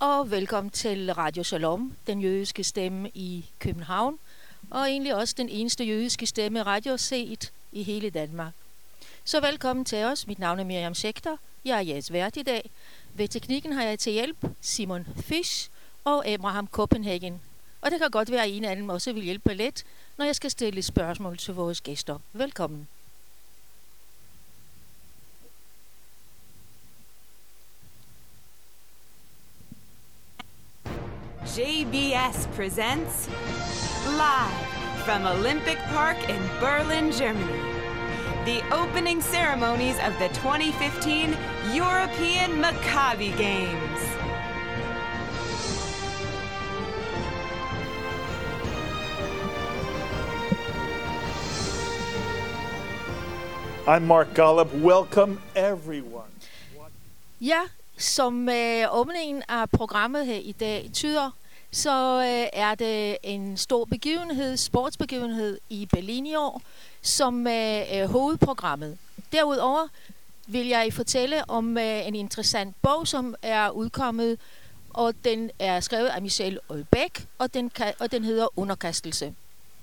og velkommen til Radio Shalom, den jødiske stemme i København, og egentlig også den eneste jødiske stemme radioset i hele Danmark. Så velkommen til os. Mit navn er Miriam Schechter. Jeg er jeres vært i dag. Ved teknikken har jeg til hjælp Simon Fisch og Abraham Copenhagen. Og det kan godt være, at en af dem også vil hjælpe lidt, når jeg skal stille spørgsmål til vores gæster. Velkommen. JBS presents live from Olympic Park in Berlin, Germany, the opening ceremonies of the 2015 European Maccabi Games. I'm Mark Golub. Welcome everyone. Ja, som åbningen af programmet her i dag tyder, så er det en stor begivenhed, sportsbegivenhed i Berlin i år, som er hovedprogrammet. Derudover vil jeg fortælle om en interessant bog, som er udkommet, og den er skrevet af Michel Houellebecq, og den hedder Underkastelse.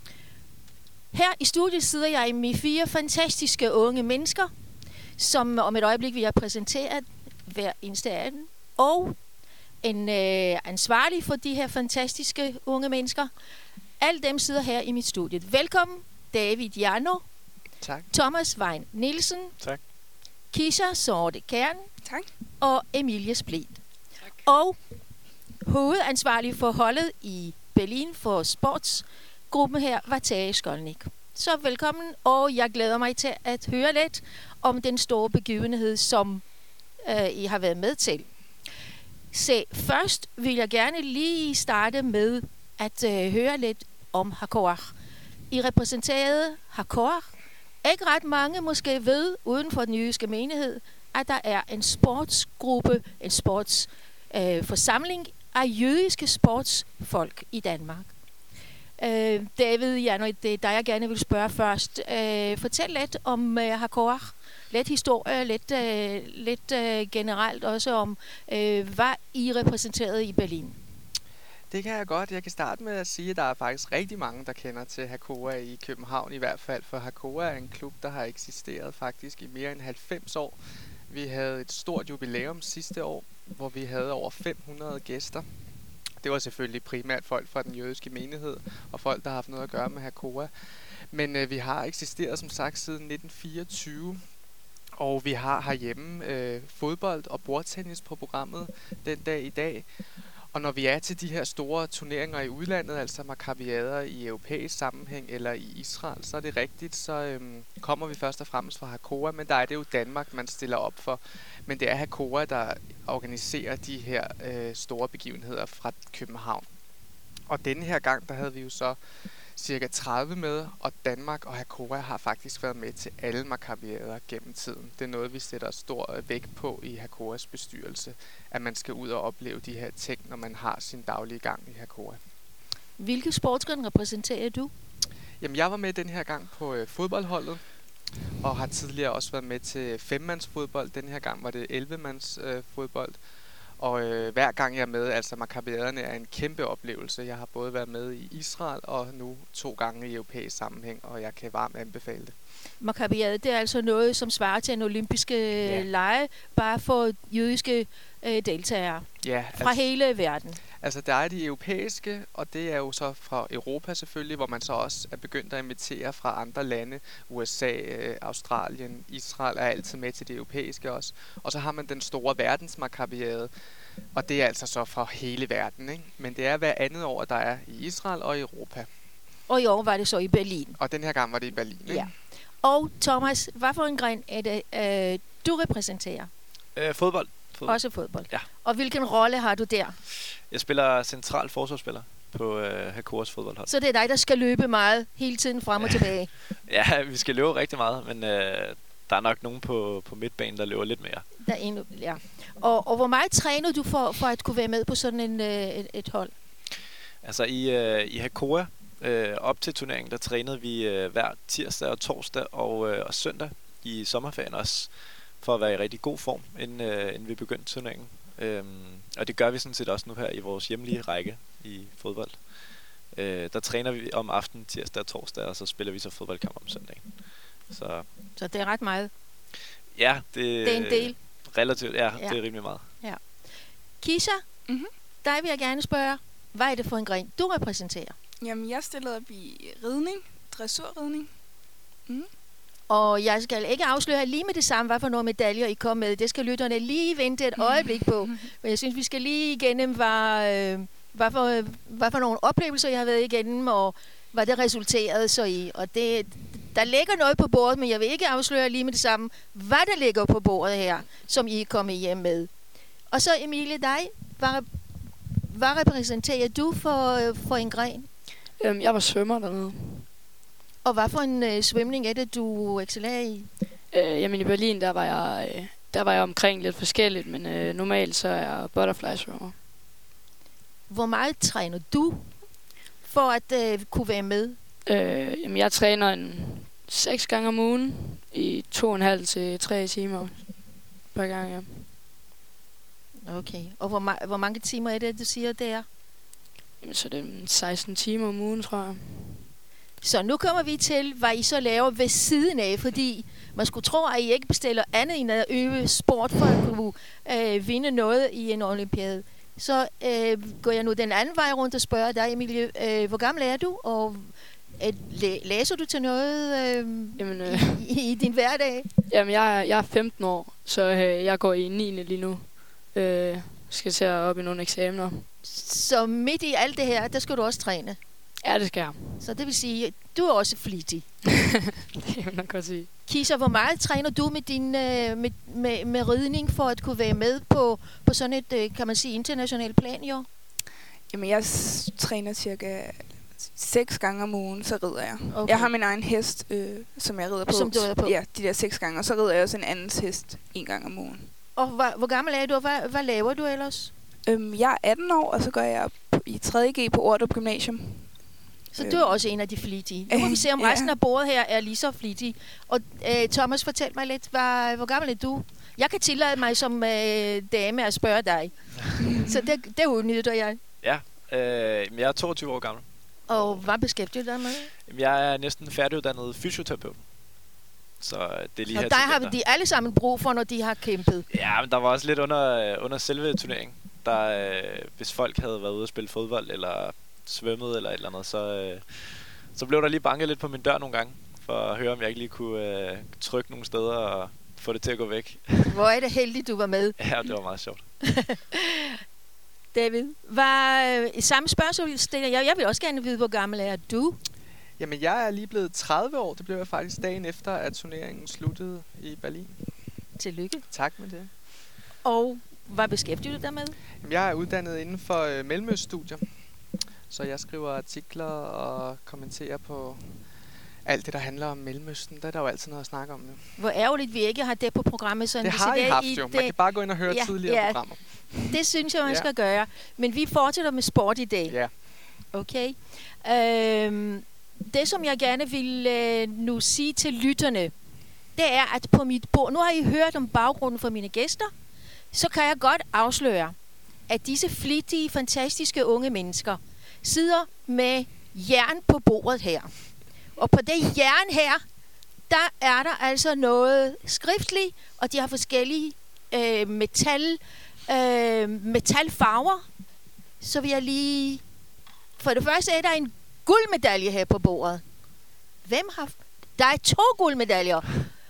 Her i studiet sidder jeg med 4 fantastiske unge mennesker, som om et øjeblik vil jeg præsentere hver eneste af dem, og en ansvarlig for de her fantastiske unge mennesker. Alle dem sidder her i mit studie. Velkommen, David Jarno. Tak. Thomas Wein Nielsen. Tak. Kisha Sorte Kern. Tak. Og Emilie Splid. Tak. Og hovedansvarlig for holdet i Berlin for sportsgruppen her var Tage Skolnik. Så velkommen, og jeg glæder mig til at høre lidt om den store begivenhed, som I har været med til. Så først vil jeg gerne lige starte med at høre lidt om Hakoach. I repræsenterede Hakoach. Ikke ret mange måske ved, uden for den jødiske menighed, at der er en sportsgruppe, en sportsforsamling af jødiske sportsfolk i Danmark. David, det er dig, jeg gerne vil spørge først. Fortæl lidt om Hakoach. Lidt historie, lidt generelt også om, hvad I repræsenterede i Berlin. Det kan jeg godt. Jeg kan starte med at sige, at der er faktisk rigtig mange, der kender til Hakoah i København i hvert fald. For Hakoah er en klub, der har eksisteret faktisk i mere end 90 år. Vi havde et stort jubilæum sidste år, hvor vi havde over 500 gæster. Det var selvfølgelig primært folk fra den jødiske menighed og folk, der har haft noget at gøre med Hakoah. Men vi har eksisteret som sagt siden 1924. Og vi har herhjemme fodbold og bordtennis på programmet den dag i dag. Og når vi er til de her store turneringer i udlandet, altså Maccabiader i europæisk sammenhæng eller i Israel, så er det rigtigt, så kommer vi først og fremmest fra Hakoah, men der er det jo Danmark, man stiller op for. Men det er Hakoah, der organiserer de her store begivenheder fra København. Og denne her gang, der havde vi jo så cirka 30 med, og Danmark og Hakoah har faktisk været med til alle Maccabiader gennem tiden. Det er noget, vi sætter stor vægt på i Hakoahs bestyrelse, at man skal ud og opleve de her ting, når man har sin daglige gang i Hakoah. Hvilke sportsgren repræsenterer du? Jamen, jeg var med den her gang på fodboldholdet, og har tidligere også været med til 5-mands-fodbold. Den her gang var det 11-mands fodbold. Og hver gang jeg er med, altså Maccabiaderne er en kæmpe oplevelse. Jeg har både været med i Israel og nu 2 gange i europæisk sammenhæng, og jeg kan varmt anbefale det. Maccabiader, det er altså noget, som svarer til en olympiske lege, bare for jødiske deltagere fra hele verden. Altså der er de europæiske, og det er jo så fra Europa selvfølgelig, hvor man så også er begyndt at invitere fra andre lande. USA, Australien, Israel er altid med til det europæiske også. Og så har man den store verdensmarkabiade, og det er altså så fra hele verden, ikke? Men det er hver andet år, der er i Israel og i Europa. Og i år var det så i Berlin. Og den her gang var det i Berlin, ikke? Ja. Og Thomas, hvad for en gren er det, du repræsenterer? Fodbold. Også fodbold. Ja. Og hvilken rolle har du der? Jeg spiller central forsvarsspiller på Hakoahs fodboldhold. Så det er dig, der skal løbe meget hele tiden frem og tilbage? Ja, vi skal løbe rigtig meget, men der er nok nogen på midtbanen, der løber lidt mere. Der er en, ja. Og hvor meget træner du for at kunne være med på sådan et hold? Altså i Hakoah, op til turneringen, der trænede vi hver tirsdag og torsdag og søndag i sommerferien også, for at være i rigtig god form, inden vi begyndte turneringen. Og det gør vi sådan set også nu her i vores hjemlige række i fodbold. Der træner vi om aftenen, tirsdag og torsdag, og så spiller vi så fodboldkamp om søndagen. Så det er ret meget. Ja, det er en del. Relativt, ja, det er rimelig meget. Ja. Kisha, dig vil jeg gerne spørge, hvad er det for en gren, du repræsenterer? Jamen, jeg stillede op i ridning, dressurridning. Og jeg skal ikke afsløre lige med det samme, hvad for nogle medaljer I kom med. Det skal lytterne lige vente et øjeblik på. Men jeg synes, vi skal lige igennem, hvad for nogle oplevelser jeg har været igennem, og hvad det resulterede så i. Og der ligger noget på bordet, men jeg vil ikke afsløre lige med det samme, hvad der ligger på bordet her, som I er kommet hjem med. Og så Emilie, dig, hvad repræsenterer du for en gren? Jeg var svømmer dernede. Og hvad for en svømning er det, du excellerer i? Jamen i Berlin, der var jeg omkring lidt forskelligt, men normalt så er jeg butterfly svømmer. Hvor meget træner du for at kunne være med? Jamen jeg træner 6 gange om ugen i 2,5 til 3 timer per gang, ja. Okay, og hvor mange timer er det, du siger, det er? Jamen så det er 16 timer om ugen, tror jeg. Så nu kommer vi til, hvad I så laver ved siden af, fordi man skulle tro, at I ikke bestiller andet end at øve sport for at kunne vinde noget i en olympiade. Så går jeg nu den anden vej rundt og spørger dig, Emilie, hvor gammel er du, og læser du til noget i din hverdag? Jamen jeg er 15 år, så jeg går i 9. lige nu. Skal til op i nogle eksamener. Så midt i alt det her, der skal du også træne? Ja, det skal jeg. Så det vil sige, du er også flittig. Det kan man godt sige. Kisha, hvor meget træner du med din med ridning for at kunne være med på sådan et, kan man sige, internationalt plan i år? Jamen, jeg træner cirka 6 gange om ugen, så rider jeg. Okay. Jeg har min egen hest, som jeg rider på. Som du rider på? Ja, de der 6 gange. Og så rider jeg også en andens hest 1 gang om ugen. Og hvor gammel er du, og hvad laver du ellers? Jeg er 18 år, og så går jeg i 3.G på Ordrup Gymnasium. Så du er også en af de flittige. Nu må vi se, om resten af bordet her er lige så flittige. Og Thomas, fortæl mig lidt, hvor gammel er du? Jeg kan tillade mig som dame at spørge dig. Så det udnytter jeg. Ja, jeg er 22 år gammel. Og hvad beskæftiger du dig med? Jeg er næsten færdiguddannet fysioterapeut. Så det er lige og her der har de alle sammen brug for, når de har kæmpet. Ja, men der var også lidt under selve turneringen. Hvis folk havde været ude at spille fodbold, eller svømmet, eller et eller andet, så blev der lige banket lidt på min dør nogle gange, for at høre, om jeg ikke lige kunne trykke nogle steder og få det til at gå væk. Hvor er det heldigt, du var med. Ja, det var meget sjovt. David, i samme spørgsmål stiller jeg vil også gerne vide, hvor gammel er du? Jamen, jeg er lige blevet 30 år. Det blev jeg faktisk dagen efter, at turneringen sluttede i Berlin. Tillykke. Tak med det. Og hvad beskæftiger du dig med? Jamen, jeg er uddannet inden for mellemøststudier. Så jeg skriver artikler og kommenterer på alt det, der handler om Mellemøsten. Der er der jo altid noget at snakke om nu. Hvor ærgerligt, vi ikke har det på programmet. Sådan det har I haft jo. Man kan bare gå ind og høre tidligere programmer. Det synes jeg, man skal gøre. Men vi fortsætter med sport i dag. Ja. Okay. Det, som jeg gerne vil nu sige til lytterne, det er, at på mit bord, nu har I hørt om baggrunden for mine gæster, så kan jeg godt afsløre, at disse flittige, fantastiske unge mennesker sidder med jern på bordet her. Og på det jern her, der er der altså noget skriftligt, og de har forskellige metalfarver. Så vil jeg lige... For det første er der en guldmedalje her på bordet. Hvem har... Der er 2 guldmedaljer.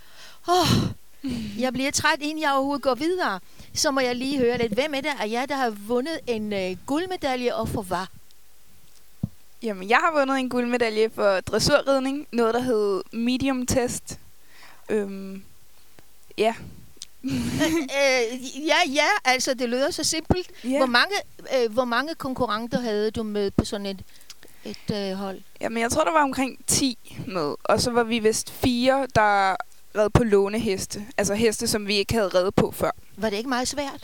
Jeg bliver træt, inden jeg overhovedet går videre. Så må jeg lige høre lidt. Hvem er det af jer, der har vundet en guldmedalje, og for hvad? Jamen, jeg har vundet en guldmedalje for dressurridning. Noget, der hed medium test. Ja. Ja, altså det lyder så simpelt. Yeah. Hvor mange konkurrenter havde du med på sådan et hold? Jamen, jeg tror, der var omkring 10 med. Og så var vi vist 4, der red på låneheste. Altså heste, som vi ikke havde reddet på før. Var det ikke meget svært?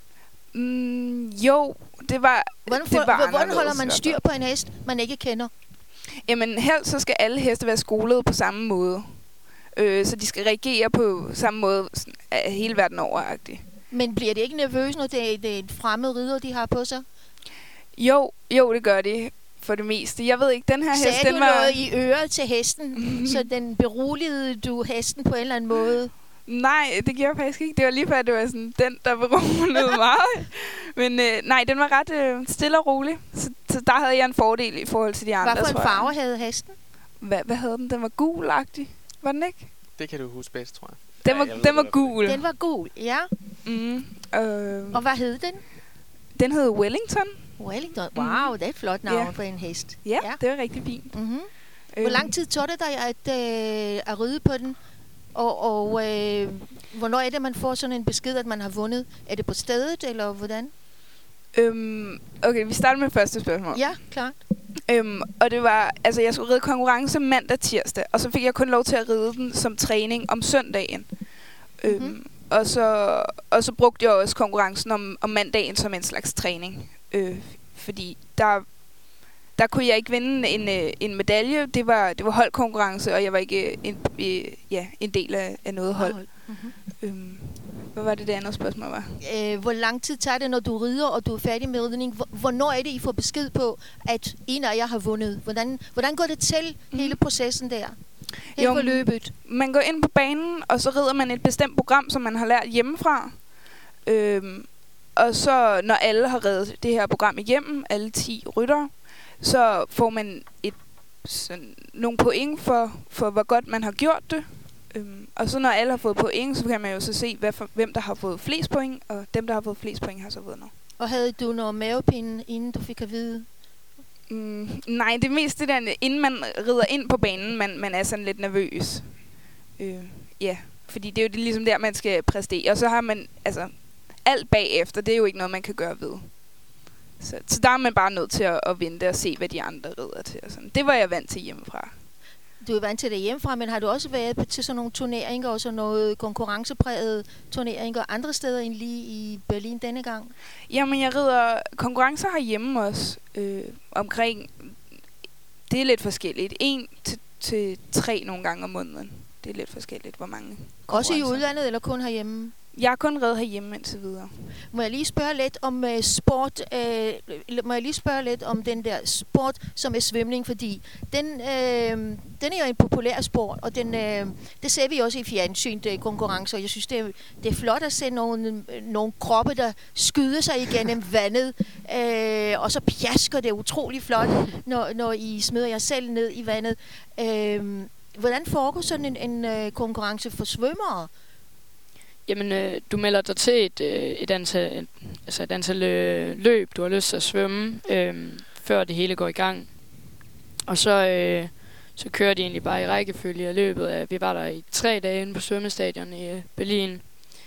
Jo, det var Hvordan holder man styr på en hest, man ikke kender? Jamen, helst så skal alle heste være skolet på samme måde. Så de skal reagere på samme måde hele verden over-agtigt. Men bliver det ikke nervøs, når det er en fremmed ridder, de har på sig? Jo, det gør det for det meste. Jeg ved ikke, den her hest, Sagde den du var... noget i øret til hesten, så den beroligede du hesten på en eller anden måde? Nej, det gjorde jeg faktisk ikke. Det var lige før, det var sådan den, der beroligede meget. Men nej, den var ret stille og rolig. Så der havde jeg en fordel i forhold til de andre, hvad for en farve havde hesten? Hvad havde den? Den var gulagtig. Var den ikke? Det kan du huske bedst, tror jeg. Den var gul. Den var gul, ja. Og hvad hed den? Den hed Wellington. Wellington. Wow, det er et flot navn for en hest. Ja, det var rigtig fint. Hvor lang tid tog det dig at ride på den? Og hvornår er det, man får sådan en besked, at man har vundet? Er det på stedet, eller hvordan? Okay, vi starter med første spørgsmål. Ja, klart. Og det var, altså jeg skulle ride konkurrence mandag tirsdag, og så fik jeg kun lov til at ride den som træning om søndagen. Og så brugte jeg også konkurrencen om mandagen som en slags træning. Fordi der kunne jeg ikke vinde en medalje. Det var holdkonkurrence, og jeg var ikke en del af noget hold. Hvad var det andet spørgsmål var? Hvor lang tid tager det, når du rider, og du er færdig med ridning? Hvornår er det, I får besked på, at en af jer har vundet? Hvordan går det til, hele processen der? Hele forløbet? Man går ind på banen, og så rider man et bestemt program, som man har lært hjemmefra. Og så, når alle har reddet det her program igennem, alle 10 ryttere, så får man nogle point for, hvor godt man har gjort det. Og så når alle har fået point, så kan man jo så se, hvem der har fået flest point, og dem, der har fået flest point, har så vundet. Og havde du noget mavepinde, inden du fik at vide? Nej, det meste det der, inden man rider ind på banen, man er sådan lidt nervøs. Fordi det er jo ligesom der, man skal præstere. Og så har man, altså, alt bagefter, det er jo ikke noget, man kan gøre ved. Så der er man bare nødt til at vente og se, hvad de andre rider til. Og sådan. Det var jeg vant til hjemmefra. Du er vant til det hjemmefra, men har du også været til sådan nogle turneringer og sådan noget konkurrenceprægede turneringer andre steder end lige i Berlin denne gang? Jamen, jeg rider konkurrencer herhjemme også. Omkring, det er lidt forskelligt. 1 til 3 nogle gange om måneden. Det er lidt forskelligt, hvor mange. Også i udlandet eller kun herhjemme? Jeg har kun reddet herhjemme indtil videre. Må jeg lige spørge lidt om sport? Må jeg lige spørge lidt om den der sport, som er svømning? Fordi den er jo en populær sport, og det ser vi også i fjernsynet konkurrencer. Jeg synes, det er flot at se nogle kroppe, der skyder sig igennem vandet, og så pjasker det utrolig flot, når I smider jer selv ned i vandet. Hvordan foregår sådan en konkurrence for svømmere? Jamen, du melder dig til et antal løb, du har lyst til at svømme, før det hele går i gang. Og så kører de egentlig bare i rækkefølge af løbet. Vi var der i 3 dage inde på svømmestadion i Berlin.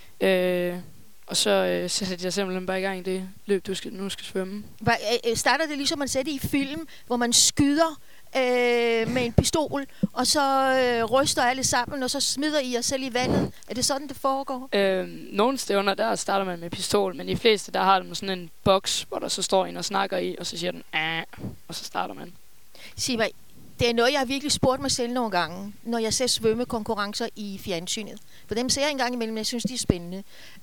Og så sætter jeg simpelthen bare i gang i det løb, du nu skal svømme. Starter det ligesom man ser det i film, hvor man skyder med en pistol, og så ryster alle sammen, og så smider I jer selv i vandet? Er det sådan, det foregår? Nogle stævner, der starter man med pistol, men de fleste, der har de sådan en boks, hvor der så står en og snakker i, og så siger den, og så starter man. Sig mig, det er noget, jeg har virkelig spurgt mig selv nogle gange, når jeg ser svømmekonkurrencer i fjernsynet. For dem ser jeg en gang imellem, jeg synes, de er spændende.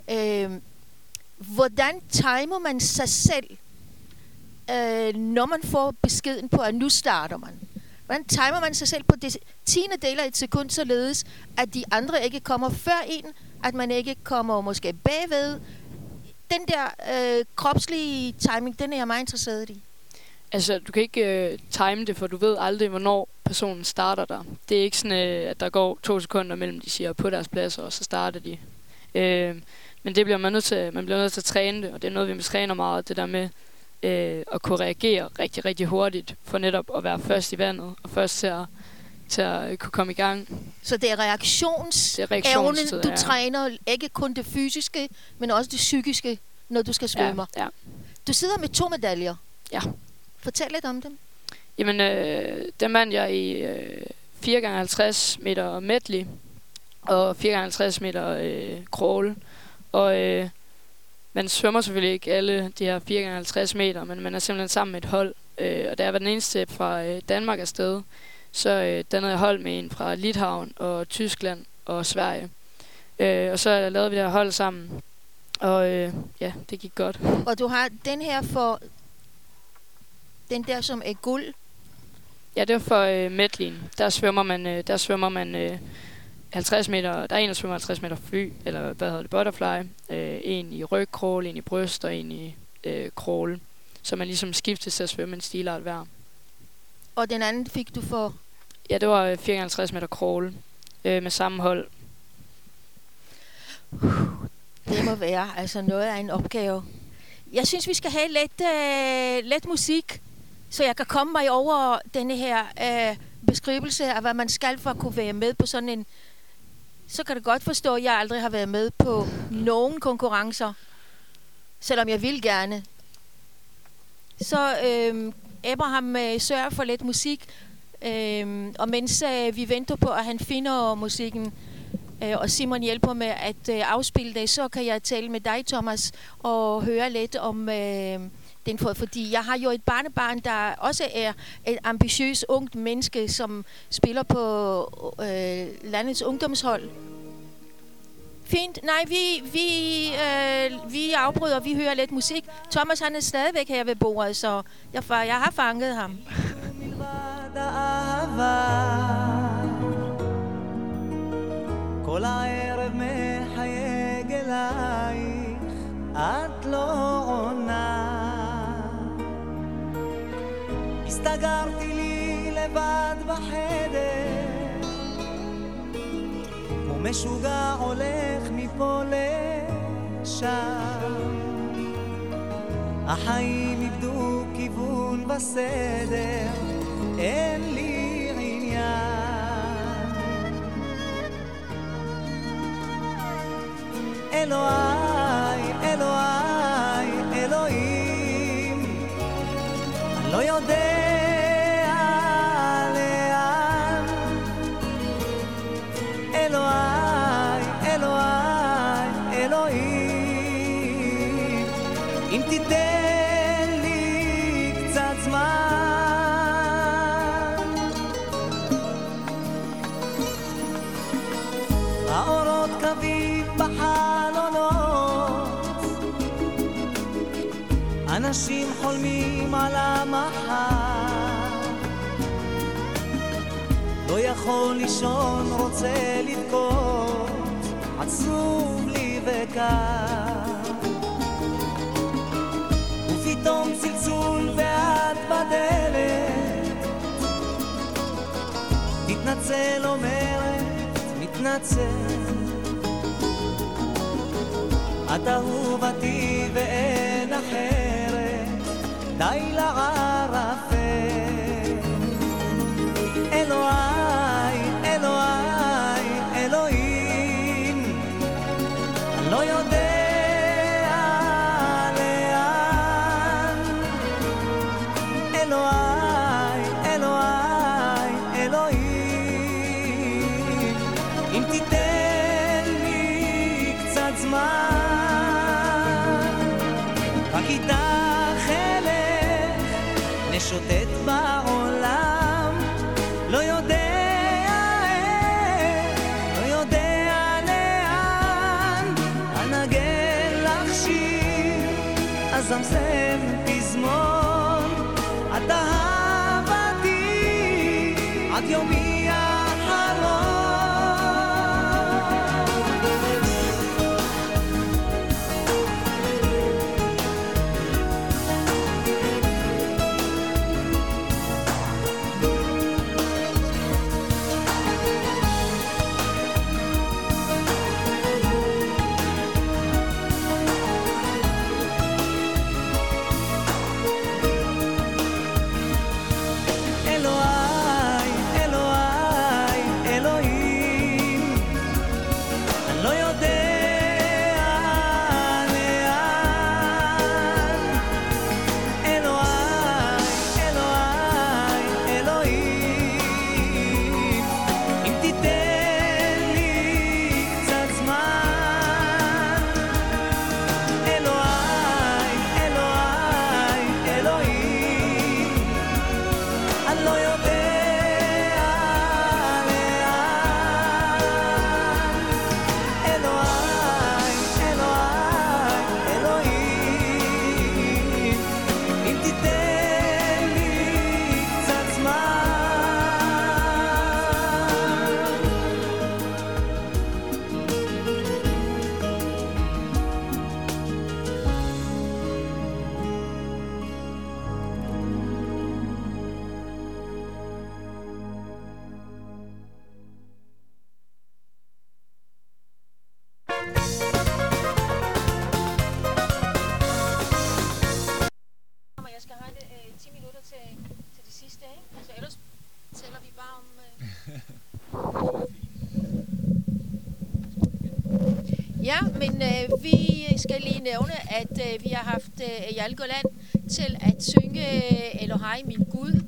Hvordan timer man sig selv, når man får beskeden på, at nu starter man? Hvordan timer man sig selv på det 10. del af et sekund, således at de andre ikke kommer før en, at man ikke kommer måske bagved? Den der kropslige timing, den er jeg meget interesseret i. Altså, du kan ikke time det, for du ved aldrig, hvornår personen starter der. Det er ikke sådan, at der går 2 sekunder mellem, de siger på deres pladser, og så starter de. Men det bliver man nødt til. Man bliver nødt til at træne det, og det er noget, vi træner meget, det der med at kunne reagere rigtig, rigtig hurtigt, for netop at være først i vandet, og først til at kunne komme i gang. Så det er reaktionsevnen, du træner, ikke kun det fysiske, men også det psykiske, når du skal svømme. Ja. Du sidder med 2 medaljer. Ja. Fortæl lidt om dem. Jamen, den vandt jeg i 4x50 meter medley og 4x50 meter crawl. Og man svømmer selvfølgelig ikke alle de her 4x50 meter, men man er simpelthen sammen med et hold. Og da jeg var den eneste fra Danmark afsted, så dannede jeg hold med en fra Litauen og Tyskland og Sverige. Og så lavede vi det her hold sammen. Og ja, det gik godt. Og du har den her for... Den der, som er guld. Ja, det var for medleyen. Der svømmer man 50 meter. Der er en, der svømmer 50 meter fly, eller hvad hedder det, butterfly. En i rygcrawl, en i bryst og en i crawl. Så man ligesom skiftes til at svømme en stilart hver. Og den anden fik du for... Ja, det var 54 meter crawl med samme hold. Det må være altså noget af en opgave. Jeg synes, vi skal have lidt musik, så jeg kan komme mig over denne her beskrivelse af, hvad man skal for at kunne være med på sådan en... Så kan du godt forstå, at jeg aldrig har været med på nogen konkurrencer, selvom jeg vil gerne. Så Abraham sørger for lidt musik, og mens vi venter på, at han finder musikken, og Simon hjælper med at afspille det, så kan jeg tale med dig, Thomas, og høre lidt om den, fordi jeg har jo et barnebarn, der også er et ambitiøst ungt menneske, som spiller på landets ungdomshold. Fint. Nej, vi afbryder, vi hører lidt musik. Thomas, han er stadigvæk her ved bordet, så jeg har fanget ham. כל הערב מחייג אלייך, את לא עונה. הסתגרתי לי לבד בחדר, כמו משוגע הולך מפה לשם. החיים איבדו כיוון וסדר, אין לי עניין. אלוהי, אלוהי, אלוהים, אני לא יודע לאן. אלוהי, אלוהי, אלוהים, אם תיתן לי קצת זמן. האורות קווים בחלונות, אנשים חולמים על המחר. לא יכול לישון, רוצה לבכות, עצוב לי וקר. ופתאום צלצול ואת בדלת, תתנצל אומרת, מתנצל. את אהובתי ואין אחרת, די לערפל. אלוהי, אלוהי, אלוהים, אני לא יודע לאן. אלוהי, אלוהי, אלוהים, אם תיתן לי קצת זמן, רק איתך אלך, נשוטט בעולם, לא יודע איך, לא יודע לאן. אנגן לך שיר, אזמזם פזמון, את אהבתי עד יומי האחרון. Ja, men vi skal lige nævne, at vi har haft Eyal Golan til at synge Elohai, min Gud.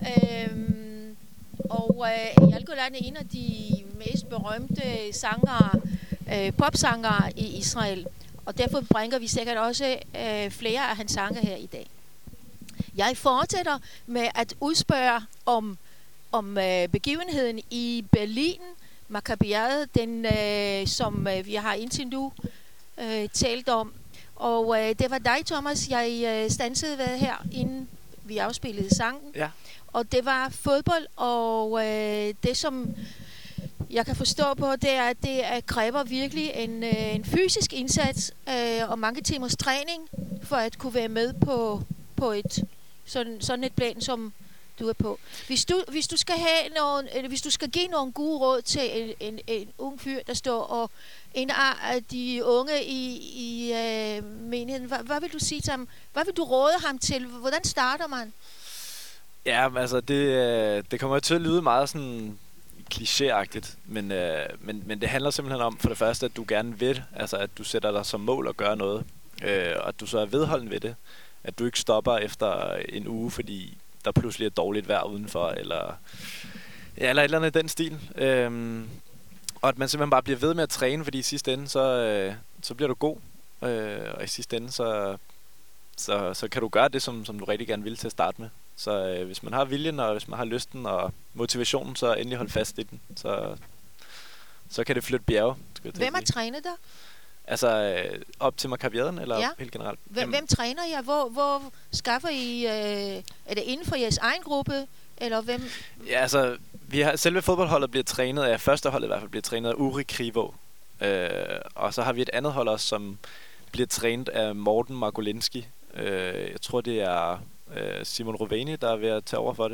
Og Eyal Golan er en af de mest berømte sangere, popsangere i Israel. Og derfor bringer vi sikkert også flere af hans sange her i dag. Jeg fortsætter med at udspørge om begivenheden i Berlin, Maccabiadet, den som vi har indtil nu talt om. Og det var dig, Thomas, jeg stansede ved her, inden vi afspillede sangen. Ja. Og det var fodbold, og det som jeg kan forstå på, det er, at det kræver virkelig en fysisk indsats og mange timers træning, for at kunne være med på et sådan et plan, som du er på. Hvis du skal hvis du skal give nogle gode råd til en ung fyr, der står og en af de unge i menigheden, hvad vil du sige til ham? Hvad vil du råde ham til? Hvordan starter man? Ja, altså det kommer til at lyde meget sådan klichéagtigt, men det handler simpelthen om for det første, at du gerne vil, altså at du sætter dig som mål at gøre noget, og at du så er vedholden ved det, at du ikke stopper efter en uge, fordi der pludselig er dårligt vejr udenfor, eller et eller andet i den stil. Og at man simpelthen bare bliver ved med at træne, fordi i sidste ende, så bliver du god. Og i sidste ende, så kan du gøre det, som du rigtig gerne vil til at starte med. Så hvis man har viljen, og hvis man har lysten og motivationen, så endelig hold fast i den. Så kan det flytte bjerge. Hvem har trænet dig? Altså op til Maccabiaden, eller helt generelt? Hvem træner jer? Hvor skaffer I? Er det inden for jeres egen gruppe? Eller hvem? Ja, altså, selve fodboldholdet bliver trænet af, førsteholdet i hvert fald bliver trænet af Uri Krivo. Og så har vi et andet hold også, som bliver trænet af Morten Margolinski. Jeg tror, det er Simon Rovani, der er ved at tage over for det.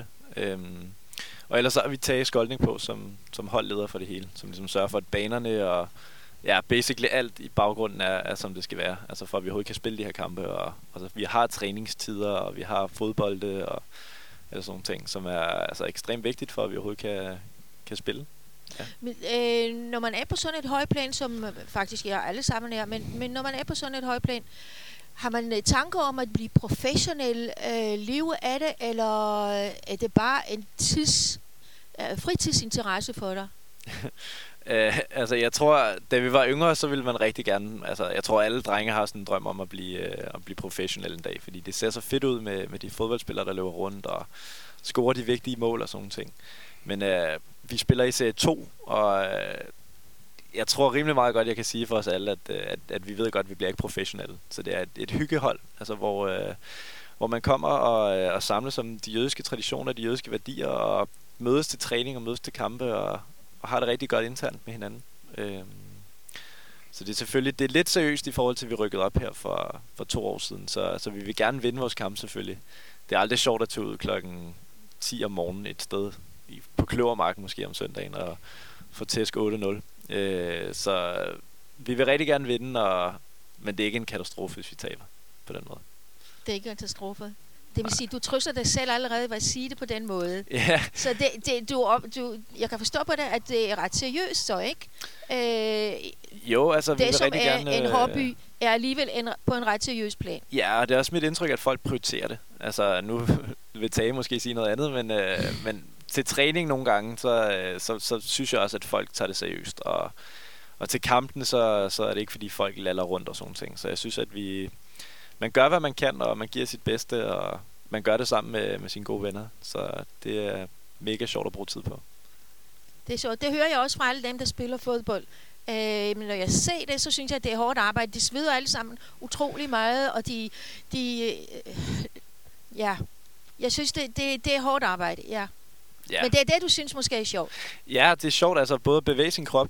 Og ellers så har vi Tage Skoldning på som holdleder for det hele, som ligesom sørger for, at banerne og basically alt i baggrunden er som det skal være. Altså for at vi overhovedet kan spille de her kampe. Og altså, vi har træningstider, og vi har fodbolde og eller sådan nogle ting, som er altså ekstremt vigtigt for, at vi overhovedet kan spille. Ja. Men, når man er på sådan et højplan, som faktisk jeg alle sammen er, men når man er på sådan et højplan, har man tanker om at blive professionel, leve af det, eller er det bare en fritidsinteresse for dig? Altså jeg tror, da vi var yngre, så ville man rigtig gerne, altså jeg tror alle drenge har sådan en drøm om at blive professionel en dag, fordi det ser så fedt ud med de fodboldspillere, der løber rundt og scorer de vigtige mål og sådan nogle ting. Men vi spiller i serie 2, og jeg tror rimelig meget godt, jeg kan sige for os alle, at vi ved godt, at vi bliver ikke professionelle. Så det er et hyggehold, altså hvor man kommer og samles om de jødiske traditioner, de jødiske værdier, og mødes til træning og mødes til kampe, og har det rigtig godt internt med hinanden. Så det er selvfølgelig, det er lidt seriøst i forhold til, at vi rykkede op her for 2 år siden, så vi vil gerne vinde vores kamp selvfølgelig. Det er aldrig sjovt at tage ud klokken 10 om morgenen et sted på Kløvermarken måske om søndagen og få tæsk 8-0. Så vi vil rigtig gerne vinde, men det er ikke en katastrofe, hvis vi taber på den måde. Det er ikke en katastrofe. Det vil sige, du trøster dig selv allerede ved at sige det på den måde. Ja. Så jeg kan forstå på det, at det er ret seriøst, så ikke? Jo, altså vi vil rigtig gerne... Det, som er en hobby, er alligevel på en ret seriøs plan. Ja, og det er også mit indtryk, at folk prioriterer det. Altså, nu vil Tage måske sige noget andet, men til træning nogle gange, så synes jeg også, at folk tager det seriøst. Og til kampen, så er det ikke, fordi folk laller rundt og sådan ting. Så jeg synes, at man gør, hvad man kan, og man giver sit bedste, og man gør det sammen med sine gode venner. Så det er mega sjovt at bruge tid på. Det er sjovt. Det hører jeg også fra alle dem, der spiller fodbold. Men når jeg ser det, så synes jeg, at det er hårdt arbejde. De sveder alle sammen utrolig meget, og jeg synes, det er hårdt arbejde, ja. Ja. Men det er det, du synes måske er sjovt? Ja, det er sjovt, altså både at bevæge sin krop,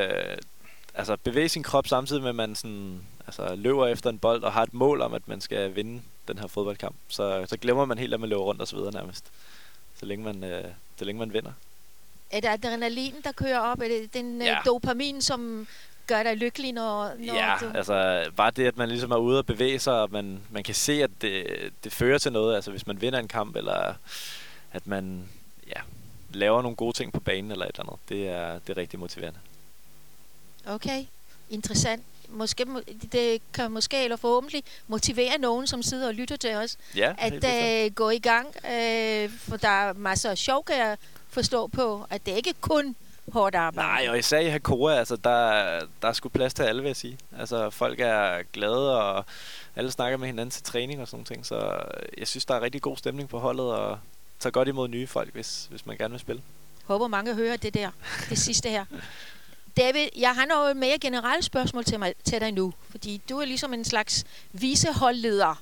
samtidig med, at man sådan, altså, løber efter en bold og har et mål om, at man skal vinde den her fodboldkamp. Så glemmer man helt, at man løber rundt og så videre nærmest, så længe man vinder. Er det adrenalin, der kører op? Er det den dopamin, som gør dig lykkelig, når du... altså bare det, at man ligesom er ude og bevæge sig, og man kan se, at det fører til noget. Altså hvis man vinder en kamp, eller at man laver nogle gode ting på banen, eller et eller andet. Det er rigtig motiverende. Okay, interessant. det kan måske eller forhåbentlig motivere nogen, som sidder og lytter til os, Ja, at gå i gang. For der er masser af sjov, kan jeg forstå på, at det ikke kun hårdt arbejde. Nej, og især i Hakoah, altså der er sgu plads til alle, vil jeg sige. Altså folk er glade, og alle snakker med hinanden til træning og sådan nogle ting, så jeg synes, der er rigtig god stemning på holdet, og tager godt imod nye folk, hvis man gerne vil spille. Håber mange hører det sidste her. David, jeg har noget mere generelt spørgsmål til dig nu, fordi du er ligesom en slags viceholdleder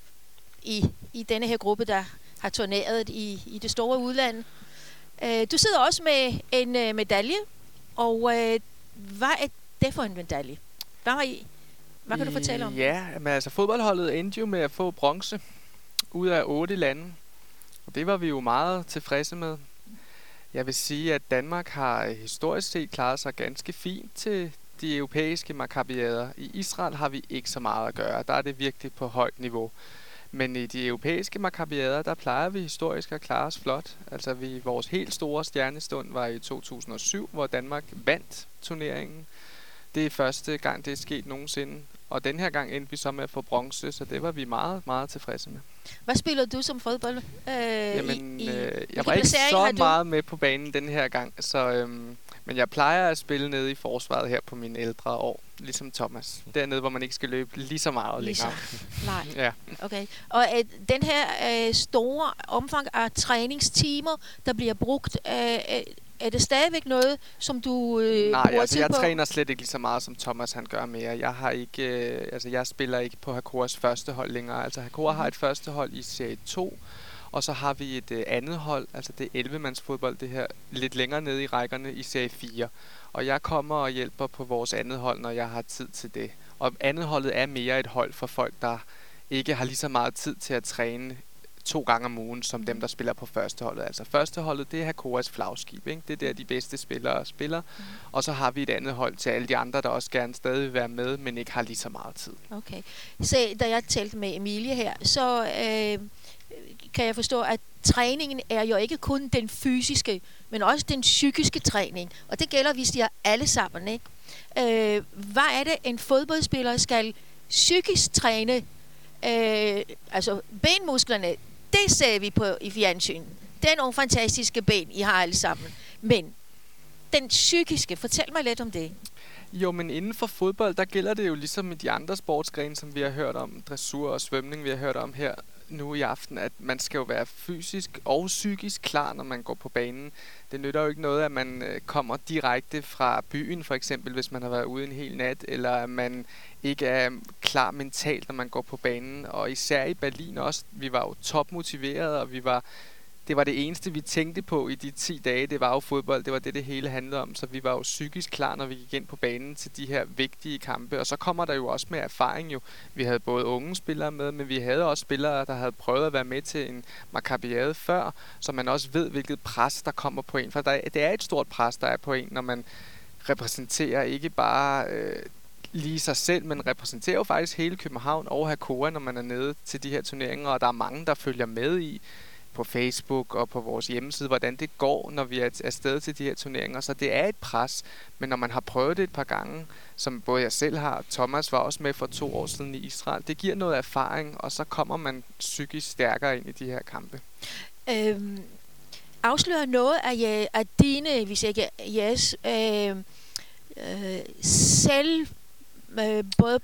i denne her gruppe, der har turneret i det store udland. Du sidder også med en medalje, og hvad er det for en medalje? Hvad kan du fortælle om? Ja, men altså fodboldholdet endte jo med at få bronze ud af 8 lande, og det var vi jo meget tilfredse med. Jeg vil sige, at Danmark har historisk set klaret sig ganske fint til de europæiske makabiader. I Israel har vi ikke så meget at gøre. Der er det virkelig på højt niveau. Men i de europæiske makabiader, der plejer vi historisk at klare os flot. Altså vores helt store stjernestund var i 2007, hvor Danmark vandt turneringen. Det er første gang, det er sket nogensinde. Og den her gang endte vi så med at få bronze, så det var vi meget, meget tilfredse med. Hvad spiller du som fodbold? Jeg var ikke så meget med på banen den her gang, så, men jeg plejer at spille nede i forsvaret her på mine ældre år, ligesom Thomas. Dernede, hvor man ikke skal løbe lige så meget længere. Nej. Ja. Okay. Og den her store omfang af træningstimer, der bliver brugt, er det stadigvæk noget, som du bruger tid jeg på? træner slet ikke lige så meget, som Thomas han gør mere. Jeg har ikke, jeg spiller ikke på Hakoahs første hold længere. Altså Hakoah har et første hold i serie 2, og så har vi et andet hold, altså det er 11-mands fodbold, det her lidt længere nede i rækkerne i serie 4. Og jeg kommer og hjælper på vores andet hold, når jeg har tid til det. Og andet holdet er mere et hold for folk, der ikke har lige så meget tid til at træne 2 gange om ugen, som dem, der spiller på førsteholdet. Altså førsteholdet, det er Hakoahs flagskib, ikke? Det er der, de bedste spillere spiller. Og så har vi et andet hold til alle de andre, der også gerne stadig vil være med, men ikke har lige så meget tid. Okay. Så da jeg talte med Emilie her, så kan jeg forstå, at træningen er jo ikke kun den fysiske, men også den psykiske træning. Og det gælder, hvis de er alle sammen, ikke? Hvad er det, en fodboldspiller skal psykisk træne? Altså benmusklerne, det ser vi i fjernsyn. Det er nogle fantastiske ben, I har alle sammen. Men den psykiske, fortæl mig lidt om det. Jo, men inden for fodbold, der gælder det jo ligesom i de andre sportsgrene, som vi har hørt om, dressur og svømning, vi har hørt om her nu i aften, at man skal jo være fysisk og psykisk klar, når man går på banen. Det nytter jo ikke noget, at man kommer direkte fra byen, for eksempel, hvis man har været ude en hel nat, eller at man ikke er klar mentalt, når man går på banen. Og især i Berlin også, vi var jo topmotiverede, og det var det eneste, vi tænkte på i de 10 dage. Det var jo fodbold, det var det hele handlede om. Så vi var jo psykisk klar, når vi gik ind på banen til de her vigtige kampe. Og så kommer der jo også med erfaring jo. Vi havde både unge spillere med, men vi havde også spillere, der havde prøvet at være med til en makabiade før, så man også ved, hvilket pres, der kommer på en. For det er et stort pres, der er på en, når man repræsenterer ikke bare lige sig selv, men repræsenterer jo faktisk hele København og Hakoah, når man er nede til de her turneringer. Og der er mange, der følger med i på Facebook og på vores hjemmeside, hvordan det går, når vi er afsted til de her turneringer. Så det er et pres, men når man har prøvet det et par gange, som både jeg selv har, Thomas var også med for 2 år siden i Israel, det giver noget erfaring, og så kommer man psykisk stærkere ind i de her kampe. Afslører noget af dine, hvis ikke jeres, selv både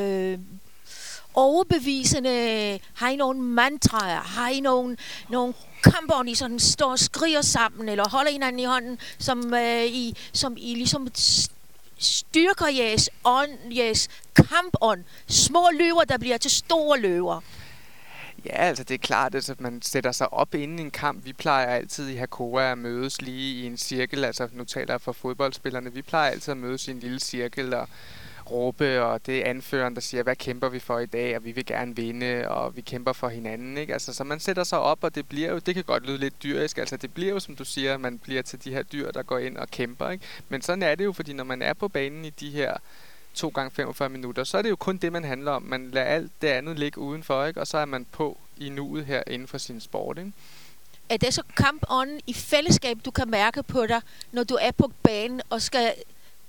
overbevisende, har I nogle mantraer, har I nogle kamper, hvor I sådan står og skriger sammen, eller holder hinanden i hånden, som I ligesom styrker jeres ånd, jeres kampånd, små løver, der bliver til store løver? Ja, altså det er klart, at man sætter sig op inden en kamp. Vi plejer altid i Hakoah at mødes lige i en cirkel, altså nu taler jeg for fodboldspillerne, vi plejer altid at mødes i en lille cirkel og råbe, og det er anføreren, der siger, hvad kæmper vi for i dag, og vi vil gerne vinde, og vi kæmper for hinanden, ikke? Altså, så man sætter sig op, og det bliver jo, det kan godt lyde lidt dyrisk, altså det bliver jo, som du siger, man bliver til de her dyr, der går ind og kæmper, ikke? Men sådan er det jo, fordi når man er på banen i de her 2 gange 45 minutter, så er det jo kun det, man handler om. Man lader alt det andet ligge udenfor, ikke? Og så er man på i nuet her inden for sin sport, ikke? Er det så kampånden i fællesskab, du kan mærke på dig, når du er på banen og skal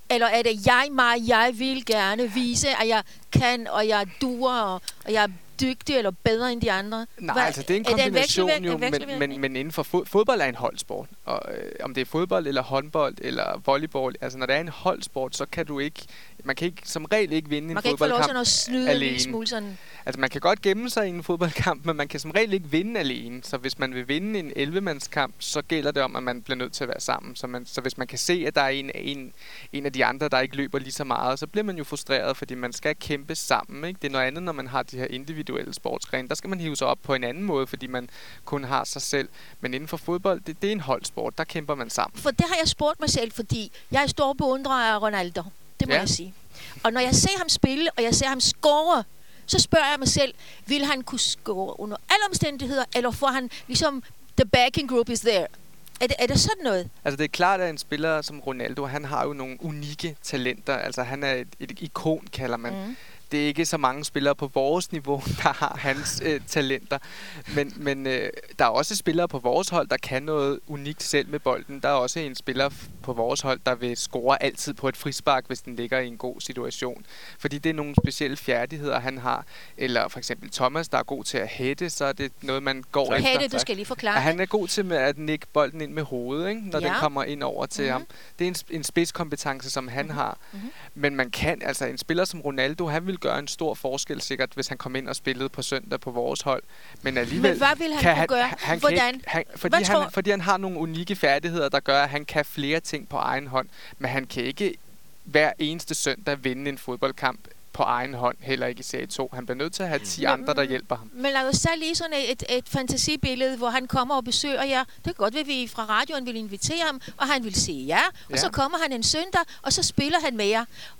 Eller er det jeg vil gerne vise, at jeg kan, og jeg duer, og jeg er dygtig eller bedre end de andre? Nej, altså det er en kombination jo, men inden for fodbold er en holdsport. Og om det er fodbold eller håndbold eller volleyball, altså når det er en holdsport, så kan du ikke, man kan ikke som regel ikke vinde en fodboldkamp alene. Man kan ikke få lov til at snyde en lille smule sådan. Altså man kan godt gemme sig i en fodboldkamp, men man kan som regel ikke vinde alene. Så hvis man vil vinde en 11-mandskamp, så gælder det om, at man bliver nødt til at være sammen. Så hvis man kan se, at der er en af de andre, der ikke løber lige så meget, så bliver man jo frustreret, fordi man skal kæmpe sammen. Ikke? Det er noget andet, når man har de her individuelle sportsgrene. Der skal man hive sig op på en anden måde, fordi man kun har sig selv. Men inden for fodbold, det er en holdsport. Der kæmper man sammen. For det har jeg spurgt mig selv, fordi jeg er stor beundrer af Ronaldo. Det må jeg sige. Og når jeg ser ham spille, og jeg ser ham score, så spørger jeg mig selv, vil han kunne score under alle omstændigheder, eller får han ligesom, the backing group is there? Er det sådan noget? Altså det er klart, at en spiller som Ronaldo, han har jo nogle unikke talenter. Altså han er et ikon, kalder man. Mm. Det er ikke så mange spillere på vores niveau, der har hans talenter. Men der er også spillere på vores hold, der kan noget unikt selv med bolden. Der er også en spiller på vores hold, der vil score altid på et frispark, hvis den ligger i en god situation. Fordi det er nogle specielle færdigheder, han har. Eller for eksempel Thomas, der er god til at hætte, så er det noget, man går efter. Hætte, du skal lige forklare. Ja, han er god til at nikke bolden ind med hovedet, ikke? Når den kommer ind over til ham. Det er en spidskompetence, som han har. Men man kan, altså en spiller som Ronaldo, han vil gøre en stor forskel sikkert, hvis han kom ind og spillede på søndag på vores hold. Men alligevel... Men hvad vil han kunne gøre? Hvordan? Fordi han har nogle unikke færdigheder, der gør, at han kan flere ting på egen hånd. Men han kan ikke hver eneste søndag vinde en fodboldkamp på egen hånd, heller ikke i Serie 2. Han bliver nødt til at have 10 andre, der hjælper ham. Men lad os så lige sådan et fantasibillede, hvor han kommer og besøger jer. Det kan godt være, at vi fra radioen vil invitere ham, og han vil sige ja. Og så kommer han en søndag, og så spiller han med jer.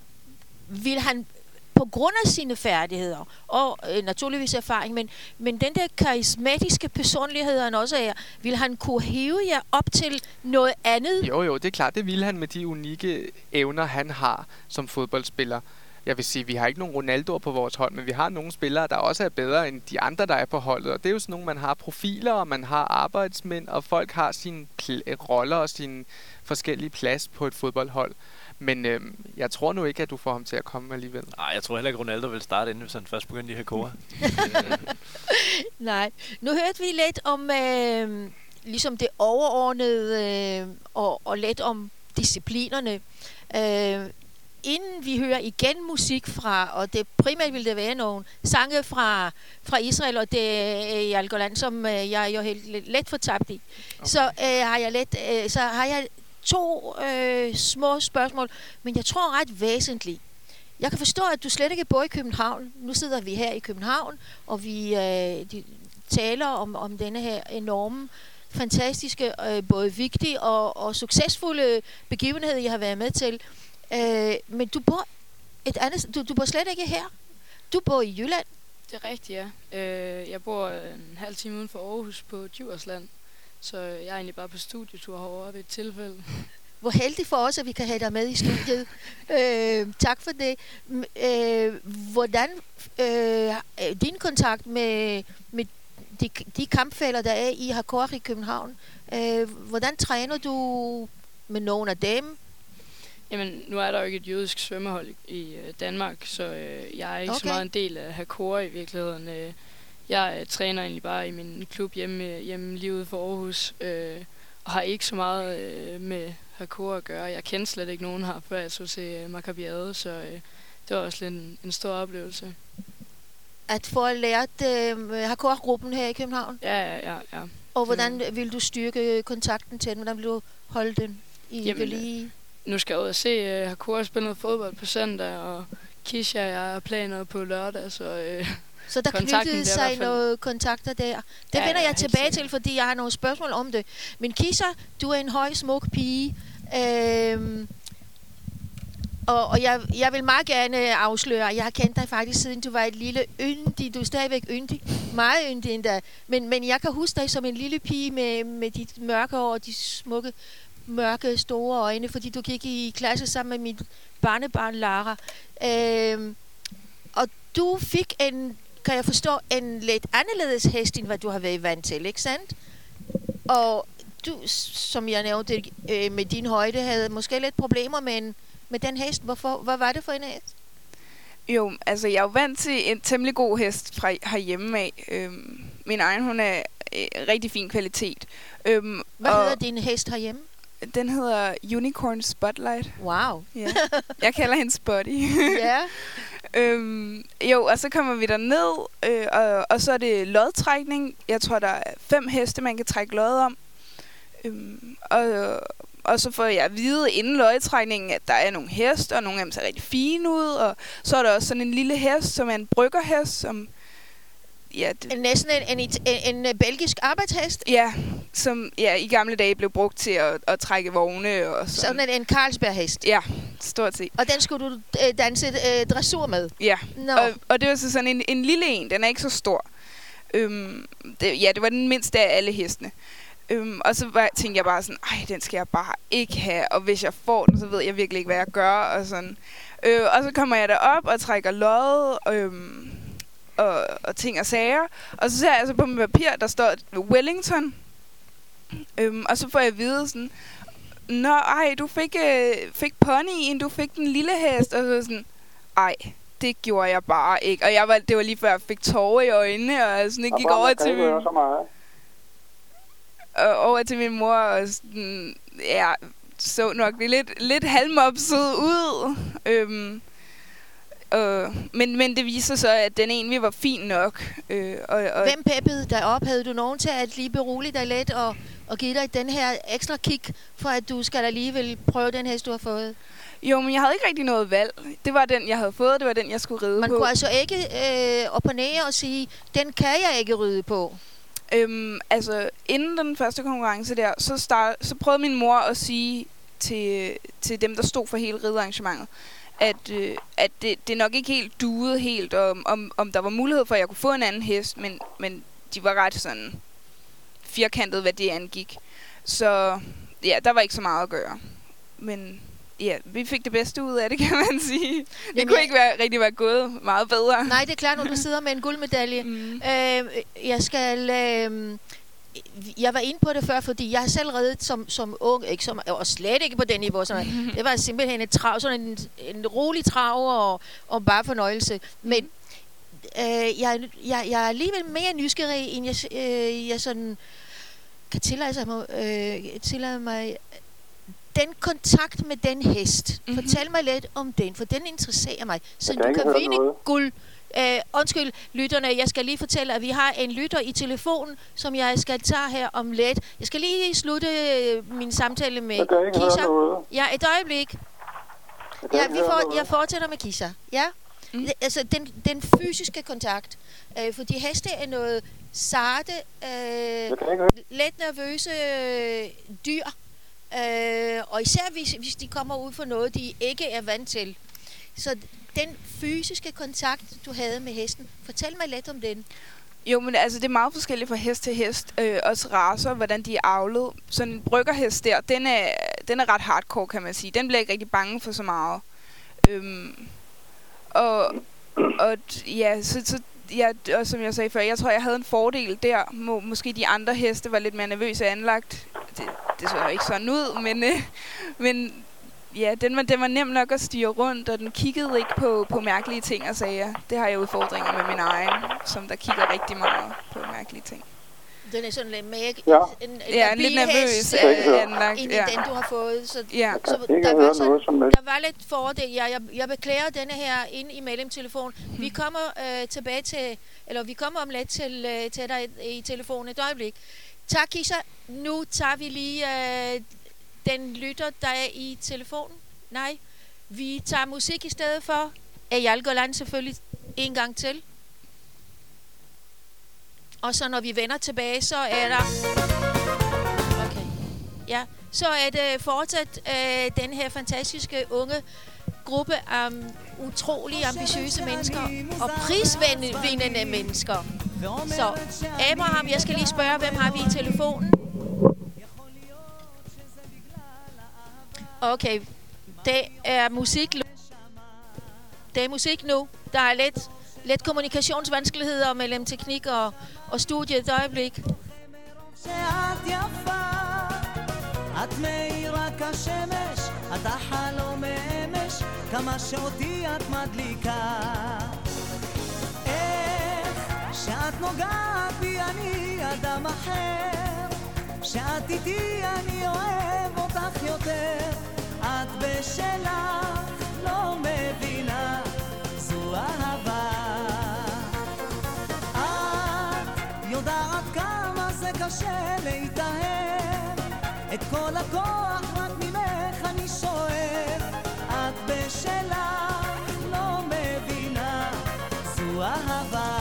Vil han på grund af sine færdigheder, og naturligvis erfaring, men den der karismatiske personlighed, han også er, vil han kunne hive jer op til noget andet? Jo, det er klart, det vil han med de unikke evner, han har som fodboldspiller. Jeg vil sige, vi har ikke nogen Ronaldoer på vores hold, men vi har nogle spillere, der også er bedre end de andre, der er på holdet. Og det er jo sådan nogle, man har profiler, og man har arbejdsmænd, og folk har sine roller og sine forskellige plads på et fodboldhold. Men jeg tror nu ikke, at du får ham til at komme alligevel. Nej, jeg tror heller ikke, Ronaldo vil starte inden, hvis han først begyndte i Hakora. Nej. Nu hørte vi lidt om ligesom det overordnede og lidt om disciplinerne. Inden vi hører igen musik fra, og det primært vil det være nogle sange fra Israel, og det er Jalgoland, som jeg er jo helt let fortabt i. Okay. Så har jeg 2 små spørgsmål, men jeg tror ret væsentligt. Jeg kan forstå, at du slet ikke bor i København. Nu sidder vi her i København, og vi taler om denne her enorme, fantastiske, både vigtige og succesfulde begivenhed, jeg har været med til. Men du bor et andet, du bor slet ikke her. Du bor i Jylland. Det er rigtigt, ja. Jeg bor en halv time uden for Aarhus på Djursland. Så jeg er egentlig bare på studietur herovre ved et tilfælde. Hvor heldig for os, at vi kan have dig med i studiet. Tak for det. Hvordan din kontakt med de kampfæller, der er i Hakora i København, hvordan træner du med nogle af dem? Jamen, nu er der jo ikke et jødisk svømmehold i Danmark, så jeg er ikke så meget en del af Hakora i virkeligheden. Jeg træner egentlig bare i min klub hjemme lige ude for Aarhus, og har ikke så meget med Hakora at gøre. Jeg kendte slet ikke nogen her, før jeg så til Maccabiade, så det var også lidt en stor oplevelse. At få lært Hakora-gruppen her i København? Ja. Og hvordan vil du styrke kontakten til den? Hvordan vil du holde den i lige? Nu skal jeg ud og se Hakora spille noget fodbold på søndag, og Kisha og jeg har planer på lørdag, så der knyttede sig nogle kontakter der. Det vender jeg tilbage til, fordi jeg har nogle spørgsmål om det. Men Kisha, du er en høj, smuk pige. Og jeg vil meget gerne afsløre, jeg har kendt dig faktisk siden du var et lille yndig. Du er stadigvæk yndig. Meget yndig endda. Men jeg kan huske dig som en lille pige med dit mørke hår og de smukke, mørke, store øjne, fordi du gik i klasse sammen med mit barnebarn Lara. Og du fik kan jeg forstå, en lidt anderledes hest, end hvad du har været vant til, ikke sandt? Og du, som jeg nævnte, med din højde, havde måske lidt problemer med med den hest? Hvad var det for en hest? Jo, altså jeg er jo vant til en temmelig god hest fra herhjemme af. Min egen, hun er rigtig fin kvalitet. Hvad hedder din hest herhjemme? Den hedder Unicorn Spotlight. Wow. Ja. Jeg kalder hende Spotty. Ja. Jo, og så kommer vi derned, og så er det lodtrækning. Jeg tror, der er 5 heste, man kan trække lod om. Og så får jeg at vide inden lodtrækningen, at der er nogle heste, og nogle af dem ser rigtig fine ud. Og så er der også sådan en lille hest, som er en bryggerhest, som... Ja, næsten en belgisk arbejdshest? Ja, som i gamle dage blev brugt til at trække vogne og sådan. Sådan en Carlsberg-hest? Ja, stort set. Og den skulle du danse dressur med? Ja, og det var så sådan en lille en, den er ikke så stor. Det var den mindste af alle hestene. Og så tænkte jeg bare sådan, den skal jeg bare ikke have, og hvis jeg får den, så ved jeg virkelig ikke, hvad jeg gør, og sådan. Og så kommer jeg derop og trækker lod, og ting og sager. Og så ser jeg altså på mit papir, der står Wellington. Og så får jeg at vide sådan, du fik ponyen, du fik den lille hest. Og så sådan, det gjorde jeg bare ikke. Og det var lige før jeg fik tårer i øjnene, og jeg sådan gik over til min mor, og sådan, så nok lidt halvmopset ud. Men det viser så, at den egentlig var fin nok. Hvem peppede dig op? Havde du nogen til at lige berolige dig lidt og give dig den her ekstra kick, for at du skal alligevel prøve den hest, du har fået? Jo, men jeg havde ikke rigtig noget valg. Det var den, jeg havde fået. Det var den, jeg skulle ride på. Man kunne altså ikke opponere og sige, den kan jeg ikke ride på. Altså, inden den første konkurrence der, så prøvede min mor at sige til dem, der stod for hele ridearrangementet, at det nok ikke helt duede helt, om der var mulighed for, at jeg kunne få en anden hest, men de var ret sådan firkantet, hvad det angik. Så ja, der var ikke så meget at gøre. Men ja, vi fik det bedste ud af det, kan man sige. Det kunne ikke rigtig være gået meget bedre. Nej, det er klart, når du sidder med en guldmedalje. Jeg var inde på det før, fordi jeg har selv reddet som ung, og slet ikke på den niveau. Det var simpelthen et trav, sådan en rolig trav og bare fornøjelse. Men jeg er alligevel mere nysgerrig, end jeg sådan kan tillade mig den kontakt med den hest. Fortæl mig lidt om den, for den interesserer mig. Så du kan vinde guld. Undskyld, lytterne, jeg skal lige fortælle, at vi har en lytter i telefonen, som jeg skal tage her om lidt. Jeg skal lige slutte min samtale med Kisha. Ja, et øjeblik. Jeg fortsætter med Kisha. Ja? Altså, den fysiske kontakt. Fordi heste er noget sarte, let nervøse dyr. Og især hvis de kommer ud for noget, de ikke er vant til. Så den fysiske kontakt, du havde med hesten, fortæl mig lidt om den. Jo, men altså, det er meget forskelligt fra hest til hest. Også racer, hvordan de er avlet. Sådan en bryggerhest der, den er ret hardcore, kan man sige. Den bliver ikke rigtig bange for så meget. Og som jeg sagde før, jeg tror, jeg havde en fordel der. Måske de andre heste var lidt mere nervøse anlagt. Det så ikke sådan ud, men ja, den var nem nok at styre rundt, og den kiggede ikke på mærkelige ting og sager. Det har jeg udfordringer med min egen, som der kigger rigtig meget på mærkelige ting. Den er sådan lidt mere en lidt nervøs anlagt, end den, du har fået. Så der var lidt fordel. Jeg beklager denne her ind i mellemtelefon. Vi kommer tilbage til, eller vi kommer om lidt til dig i telefonen et øjeblik. Tak, Kisha. Nu tager vi lige den lytter, der er i telefonen. Nej, vi tager musik i stedet for. Eyal Golan selvfølgelig en gang til. Og så når vi vender tilbage, så er der... Okay. Ja, så er det fortsat den her fantastiske unge gruppe af utrolig ambitiøse mennesker og prisvindende mennesker. Så Abraham, jeg skal lige spørge, hvem har vi i telefonen? Okay, det er musik. Det er musik nu. Der er lidt kommunikationsvanskeligheder mellem teknik og studiet et øjeblik. את מאירה כשמש, את החלום כמה שאותי את מדליקה. איך שאת נוגעת בי אני אדם אחר, שאת איתי אני אוהב אותך יותר. את בשלך לא מבינה, זו אהבה. את יודעת כמה זה קשה להתאהב, את כל הכוח רק ממך אני שואב. את בשלך לא מבינה, זו אהבה.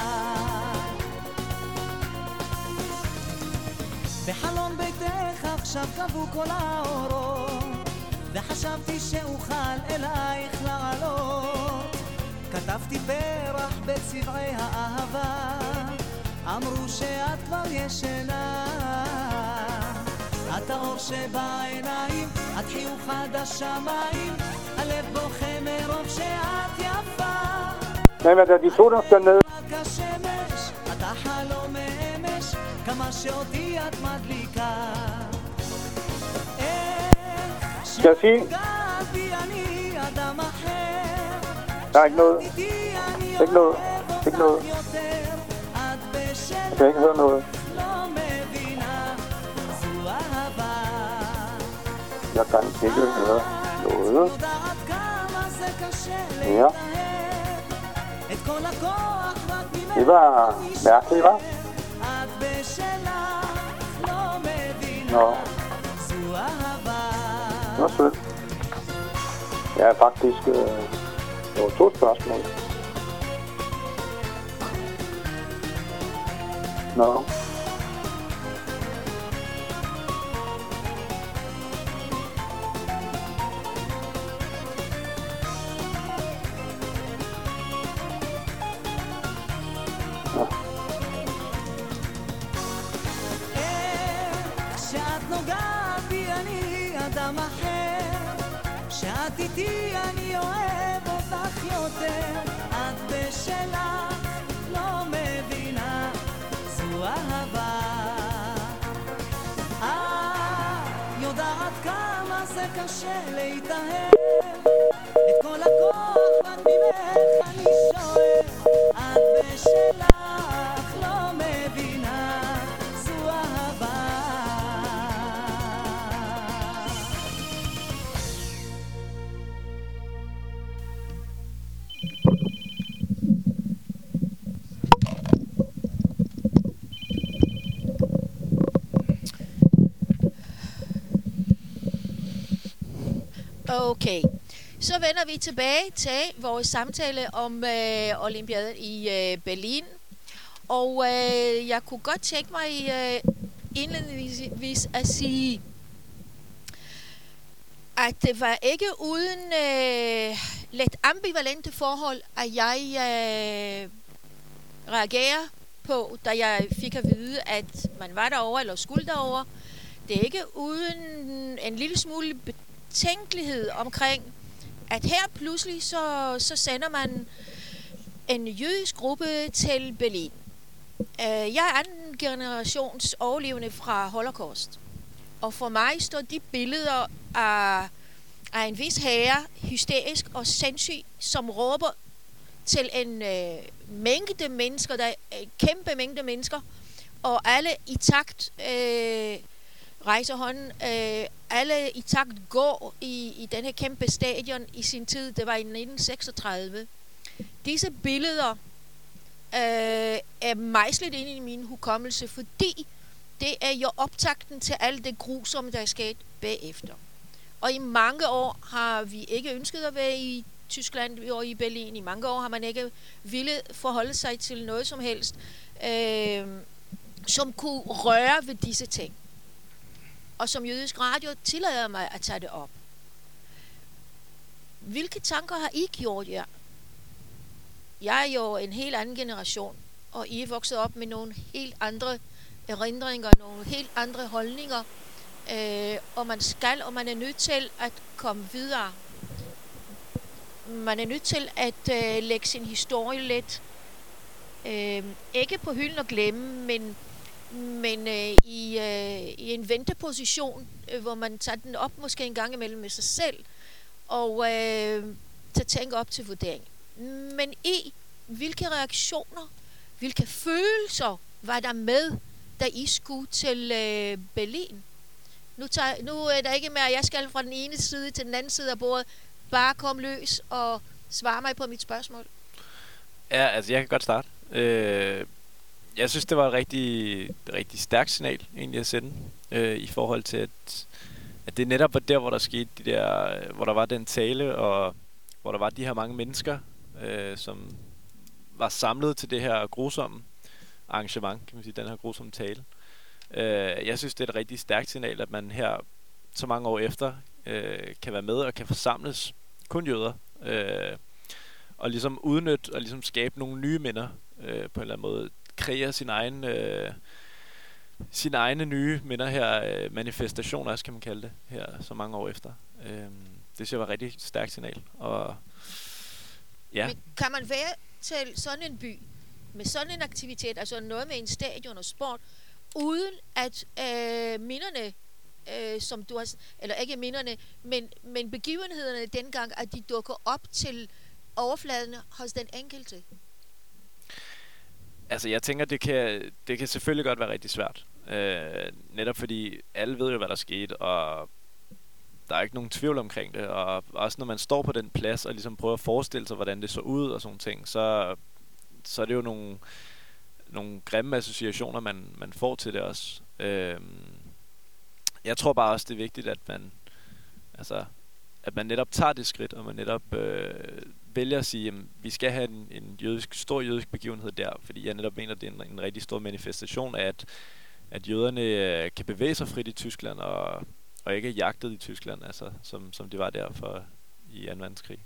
בחלון ביתך עכשיו כבו כל האורות, וחשבתי שאוכל אלייך לעלות. כתבתי פרח בצבעי האהבה, אמרו שאת כבר ישנה. את האור שבעיניים, את חיוך עד השמיים, הלב בוכה מרוב שאת יפה. רק השמש, את החלום מאמש, כמה שאותי את מדליקה. איך שפוגעת בי אני אדם אחר, שאת איתי אני אוהב אותך יותר. את בשלך לא מבינה, זו אהבה. Jeg kan ikke høre noget. יודעת כמה זה קשה להתאהב, את כל הכוח רק ממך Det var mærkeligt, hva'? את בשלך לא מבינה, Nå, זו אהבה. det var sødt. Jeg er faktisk... Der var 2 spørgsmål. Nå. כשאת נוגעת בי אני אדם אחר, שאת איתי אני אוהב אותך יותר. את בשלך לא מבינה, זו אהבה. יודעת כמה זה קשה להתאהב, את כל הכוח רק ממך אני שואב. את בשלך לא מבינה, זו אהבה. Okay, så vender vi tilbage til vores samtale om Olympiaden i Berlin. Og jeg kunne godt tænke mig indledningsvis at sige, at det var ikke uden lidt ambivalente forhold, at jeg reagerer på, da jeg fik at vide, at man var derovre eller skulle derovre. Det er ikke uden en lille smule betænkelighed omkring, at her pludselig så sender man en jødisk gruppe til Berlin. Jeg er anden generations overlevende fra Holocaust, og for mig står de billeder af en vis herre, hysterisk og sindssyg, som råber til en mængde mennesker, der er en kæmpe mængde mennesker, og alle i takt rejser hånden, alle i takt går i denne kæmpe stadion i sin tid. Det var i 1936. Disse billeder er mejslet ind i min hukommelse, fordi det er jo optakten til alt det grusomme, der er sket bagefter. Og i mange år har vi ikke ønsket at være i Tyskland og i Berlin. I mange år har man ikke ville forholde sig til noget som helst, som kunne røre ved disse ting. Og som jødisk radio tillader mig at tage det op. Hvilke tanker har I gjort jer? Jeg er jo en helt anden generation, og I er vokset op med nogle helt andre erindringer, nogle helt andre holdninger, og man er nødt til at komme videre. Man er nødt til at lægge sin historie lidt, ikke på hylden og glemme, men i en venteposition, hvor man tager den op måske en gang imellem med sig selv, og tage tage ting op til vurdering. Men hvilke reaktioner, hvilke følelser var der med, da I skulle til Berlin? Nu er der ikke mere, jeg skal fra den ene side til den anden side af bordet. Bare kom løs og svare mig på mit spørgsmål. Ja, altså jeg kan godt starte. Jeg synes, det var et rigtig stærkt signal egentlig at sende, i forhold til, at det netop var der, hvor der skete hvor der var den tale, og hvor der var de her mange mennesker, som var samlet til det her grusomme arrangement, kan man sige, den her grusomme tale. Jeg synes, det er et rigtig stærkt signal, at man her så mange år efter kan være med og kan forsamles, kun jøder, og ligesom udnytte og ligesom skabe nogle nye minder på en eller anden måde, kreere sine egne nye minder her, manifestationer også, kan man kalde det, her så mange år efter. Det synes jeg var et rigtig stærkt signal. Og ja. Men kan man være til sådan en by med sådan en aktivitet, altså noget med en stadion og sport, uden at minderne, som du har, eller ikke minderne, men begivenhederne dengang, at de dukker op til overfladen hos den enkelte? Altså, jeg tænker, det kan selvfølgelig godt være rigtig svært. Netop fordi alle ved jo, hvad der skete, og der er ikke nogen tvivl omkring det. Og også når man står på den plads og ligesom prøver at forestille sig, hvordan det så ud og sådan ting, så er det jo nogle grimme associationer, man får til det også. Jeg tror bare også, det er vigtigt, at man netop tager det skridt, og man netop vælger at sige, at vi skal have en stor jødisk begivenhed der, fordi jeg netop mener, at det er en rigtig stor manifestation af, at jøderne kan bevæge sig frit i Tyskland, og ikke er jagtet i Tyskland, altså, som det var der i 2. verdenskrig.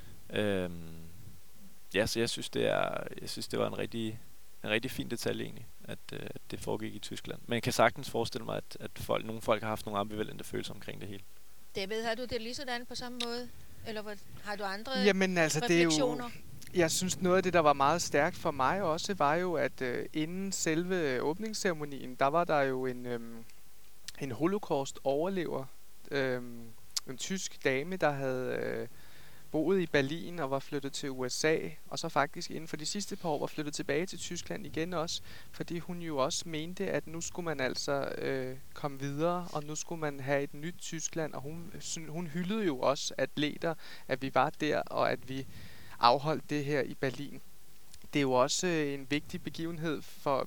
Ja, så jeg synes, det var en rigtig fin detalje egentlig, at det foregik i Tyskland. Men jeg kan sagtens forestille mig, at nogle folk har haft nogle ambivalente følelser omkring det hele. David, har du det lige sådan på samme måde? Eller har du andre altså, refleksioner? Det er jo, jeg synes, noget af det, der var meget stærkt for mig også, var jo, at inden selve åbningsceremonien, der var der jo en holocaust-overlever. En tysk dame, der havde boet i Berlin og var flyttet til USA, og så faktisk inden for de sidste par år var flyttet tilbage til Tyskland igen også, fordi hun jo også mente, at nu skulle man altså komme videre, og nu skulle man have et nyt Tyskland, og hun hyldede jo også atleter, at vi var der, og at vi afholdt det her i Berlin. Det er jo også en vigtig begivenhed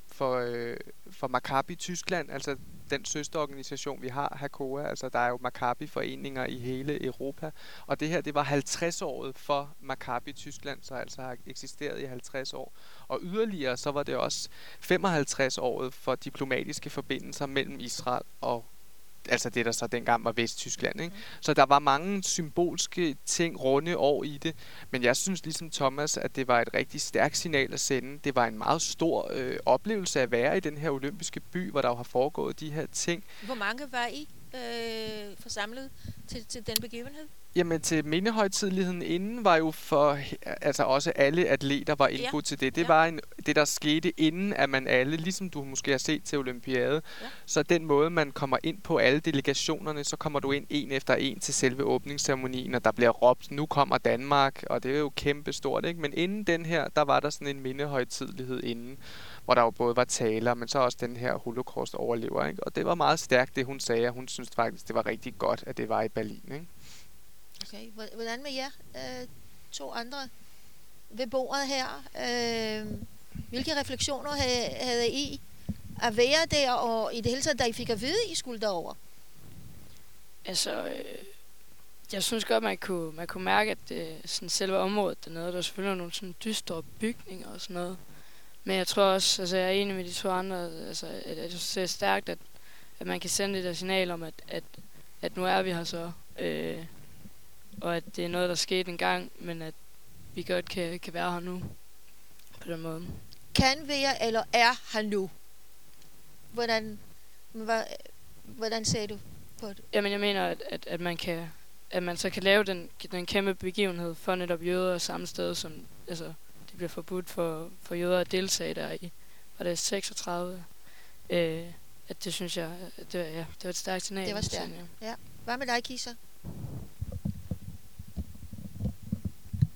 for Maccabi Tyskland, altså den søsterorganisation, vi har, Hakoah. Altså, der er jo Maccabi-foreninger i hele Europa. Og det her, det var 50-året for Maccabi Tyskland, så altså har eksisteret i 50 år. Og yderligere, så var det også 55-året for diplomatiske forbindelser mellem Israel og altså det, der så dengang var Vesttyskland, ikke? Så der var mange symbolske ting, runde år i det. Men jeg synes ligesom Thomas, at det var et rigtig stærkt signal at sende. Det var en meget stor oplevelse at være i den her olympiske by, hvor der jo har foregået de her ting. Hvor mange var I forsamlet til den begivenhed? Jamen til mindehøjtideligheden inden var jo for altså også alle atleter var indbudt til det. Det var det, der skete inden, at man alle, ligesom du måske har set til olympiade, så den måde man kommer ind på alle delegationerne, så kommer du ind en efter en til selve åbningsceremonien, og der bliver råbt, nu kommer Danmark, og det er jo kæmpe stort, ikke? Men inden den her, der var der sådan en mindehøjtidelighed inden, hvor der jo både var taler, men så også den her holocaust overlever, ikke? Og det var meget stærkt, det hun sagde, og hun synes faktisk, det var rigtig godt, at det var i Berlin, ikke? Okay, hvordan med jer to andre ved bordet her? Hvilke refleksioner havde I at være der, og i det hele taget, da I fik at vide, I skulle derover? Altså, jeg synes godt, man kunne mærke, at sådan selve området dernede, der er selvfølgelig nogle sådan dystre bygninger og sådan noget. Men jeg tror også, altså jeg er enig med de to andre, altså, at jeg synes, det er stærkt, at man kan sende det der signal om, at nu er vi her så. Og at det er noget, der skete en gang, men at vi godt kan være her nu på den måde. Kan være eller er her nu? Hvordan ser du på det? Jamen jeg mener, at man så kan lave den kæmpe begivenhed for netop jøder samme sted, som altså, det bliver forbudt for jøder at deltage der i. Var det 36? At det synes jeg, det var et stærkt signal. Det var stærkt, ja. Hvad med dig, Kisa?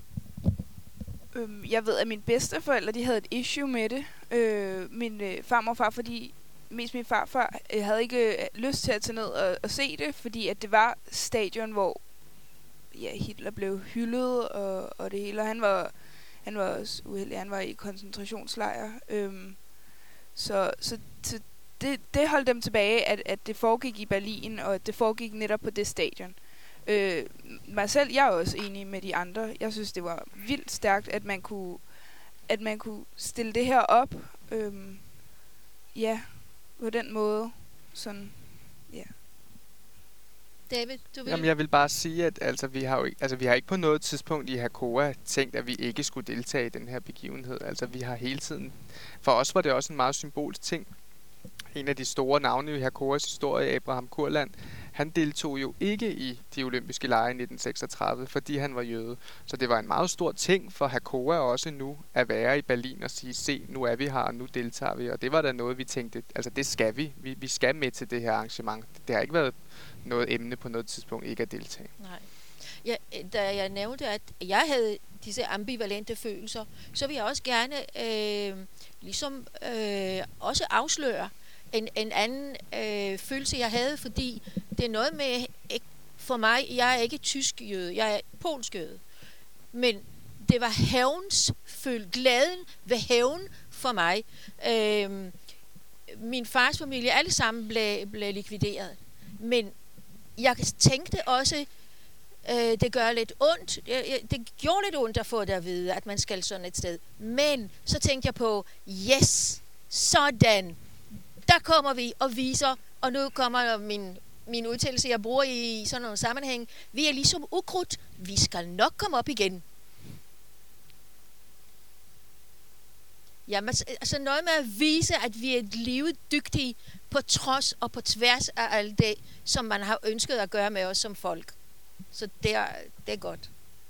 Jeg ved, at mine bedsteforældre, de havde et issue med det. Min farmor og far, fordi mest min farfar havde ikke lyst til at tage ned og se det, fordi at det var stadion, hvor Hitler blev hyldet og det hele. Og han var også uheldig. Han var i koncentrationslejr. Så det holdt dem tilbage, at det foregik i Berlin, og at det foregik netop på det stadion. Mig selv, jeg er også enig med de andre. Jeg synes, det var vildt stærkt, at man kunne stille det her op. På den måde. Sådan, ja. David, du vil? Jamen, jeg vil bare sige, at vi har ikke på noget tidspunkt i Hakoah tænkt, at vi ikke skulle deltage i den her begivenhed. Altså, vi har hele tiden... For os var det også en meget symbolsk ting. En af de store navne i Hakoahs historie, Abraham Kurland, han deltog jo ikke i de olympiske lege i 1936, fordi han var jøde. Så det var en meget stor ting for Hakoah også nu at være i Berlin og sige, se, nu er vi her, og nu deltager vi. Og det var da noget, vi tænkte, altså det skal vi. Vi skal med til det her arrangement. Det har ikke været noget emne på noget tidspunkt ikke at deltage. Nej. Ja, da jeg nævnte, at jeg havde disse ambivalente følelser, så vil jeg også gerne også afsløre en anden følelse, jeg havde, fordi det er noget med, for mig, jeg er ikke tysk jøde, jeg er polsk jøde, men det var glæden ved hævn for mig. Min fars familie, alle sammen blev likvideret, men jeg tænkte også, det gør lidt ondt. Det gjorde lidt ondt at få det at vide, at man skal sådan et sted. Men så tænkte jeg på, yes, sådan. Der kommer vi og viser, og nu kommer min udtalelse, jeg bruger i sådan nogle sammenhæng. Vi er ligesom ukrudt. Vi skal nok komme op igen. Jamen, altså noget med at vise, at vi er levedygtige på trods og på tværs af alt det, som man har ønsket at gøre med os som folk. Så det er godt.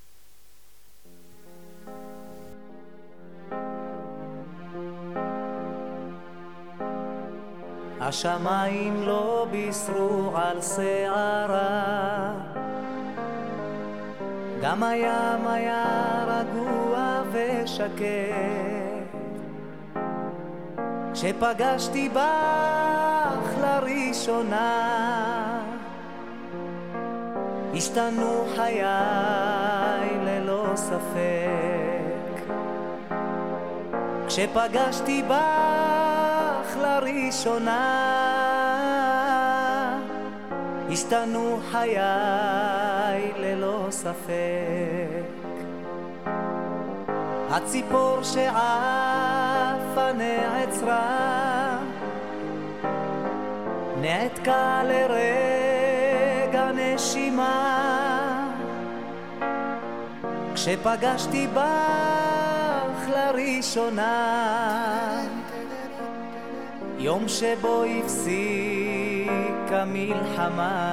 השמיים לא בישרו על שערה, גם הים היה רגוע ושקט. כשפגשתי בך לראשונה, השתנו חיי ללא ספק. כשפגשתי בך לראשונה, השתנו חיי ללא ספק. הציפור שעפה נעצרה, נעתקה לרגע נשימה. כשפגשתי בך לראשונה, יום שבו הפסיק המלחמה,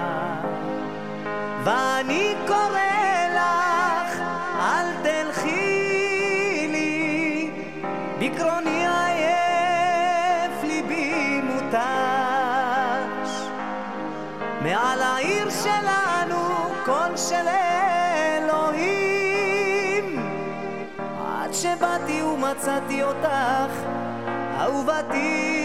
ואני קורא לך אל תלכי לי, בקרוני עייף ליבי מותש. מעל העיר שלנו קול של אלוהים, עד שבאתי ומצאתי אותך אהובתי,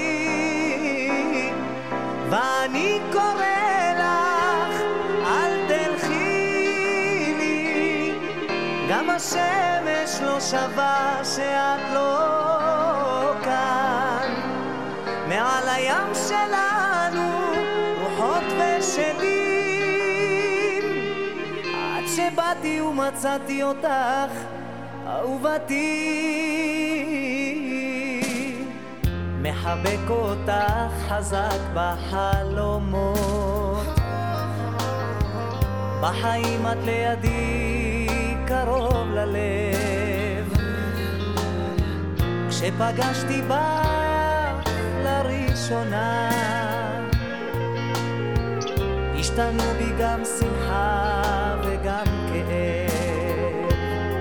ואני קורא לך אל תלכי לי, גם השמש לא שווה שאת לא כאן. מעל הים שלנו רוחות ושדים, עד שבאתי ומצאתי אותך אהובתי, מחבק אותך חזק בחלומות, בחיים את לידי קרוב ללב. כשפגשתי בך לראשונה, השתנו בי גם שמחה וגם כאב.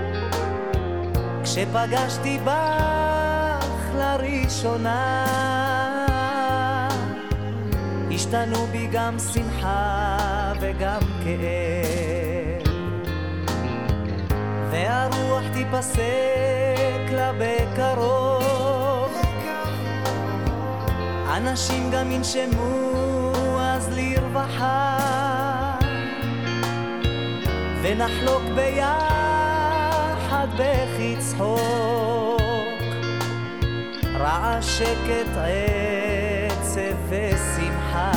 כשפגשתי בך לראשונה, השתנו בי גם שמחה וגם כאב. והרוח הרוח תיפסק לה בקרוב, אנשים גם ינשמו אז לרווחה, ונחלוק ביחד בכי צחוק, רעש שקט עצב ושמחה.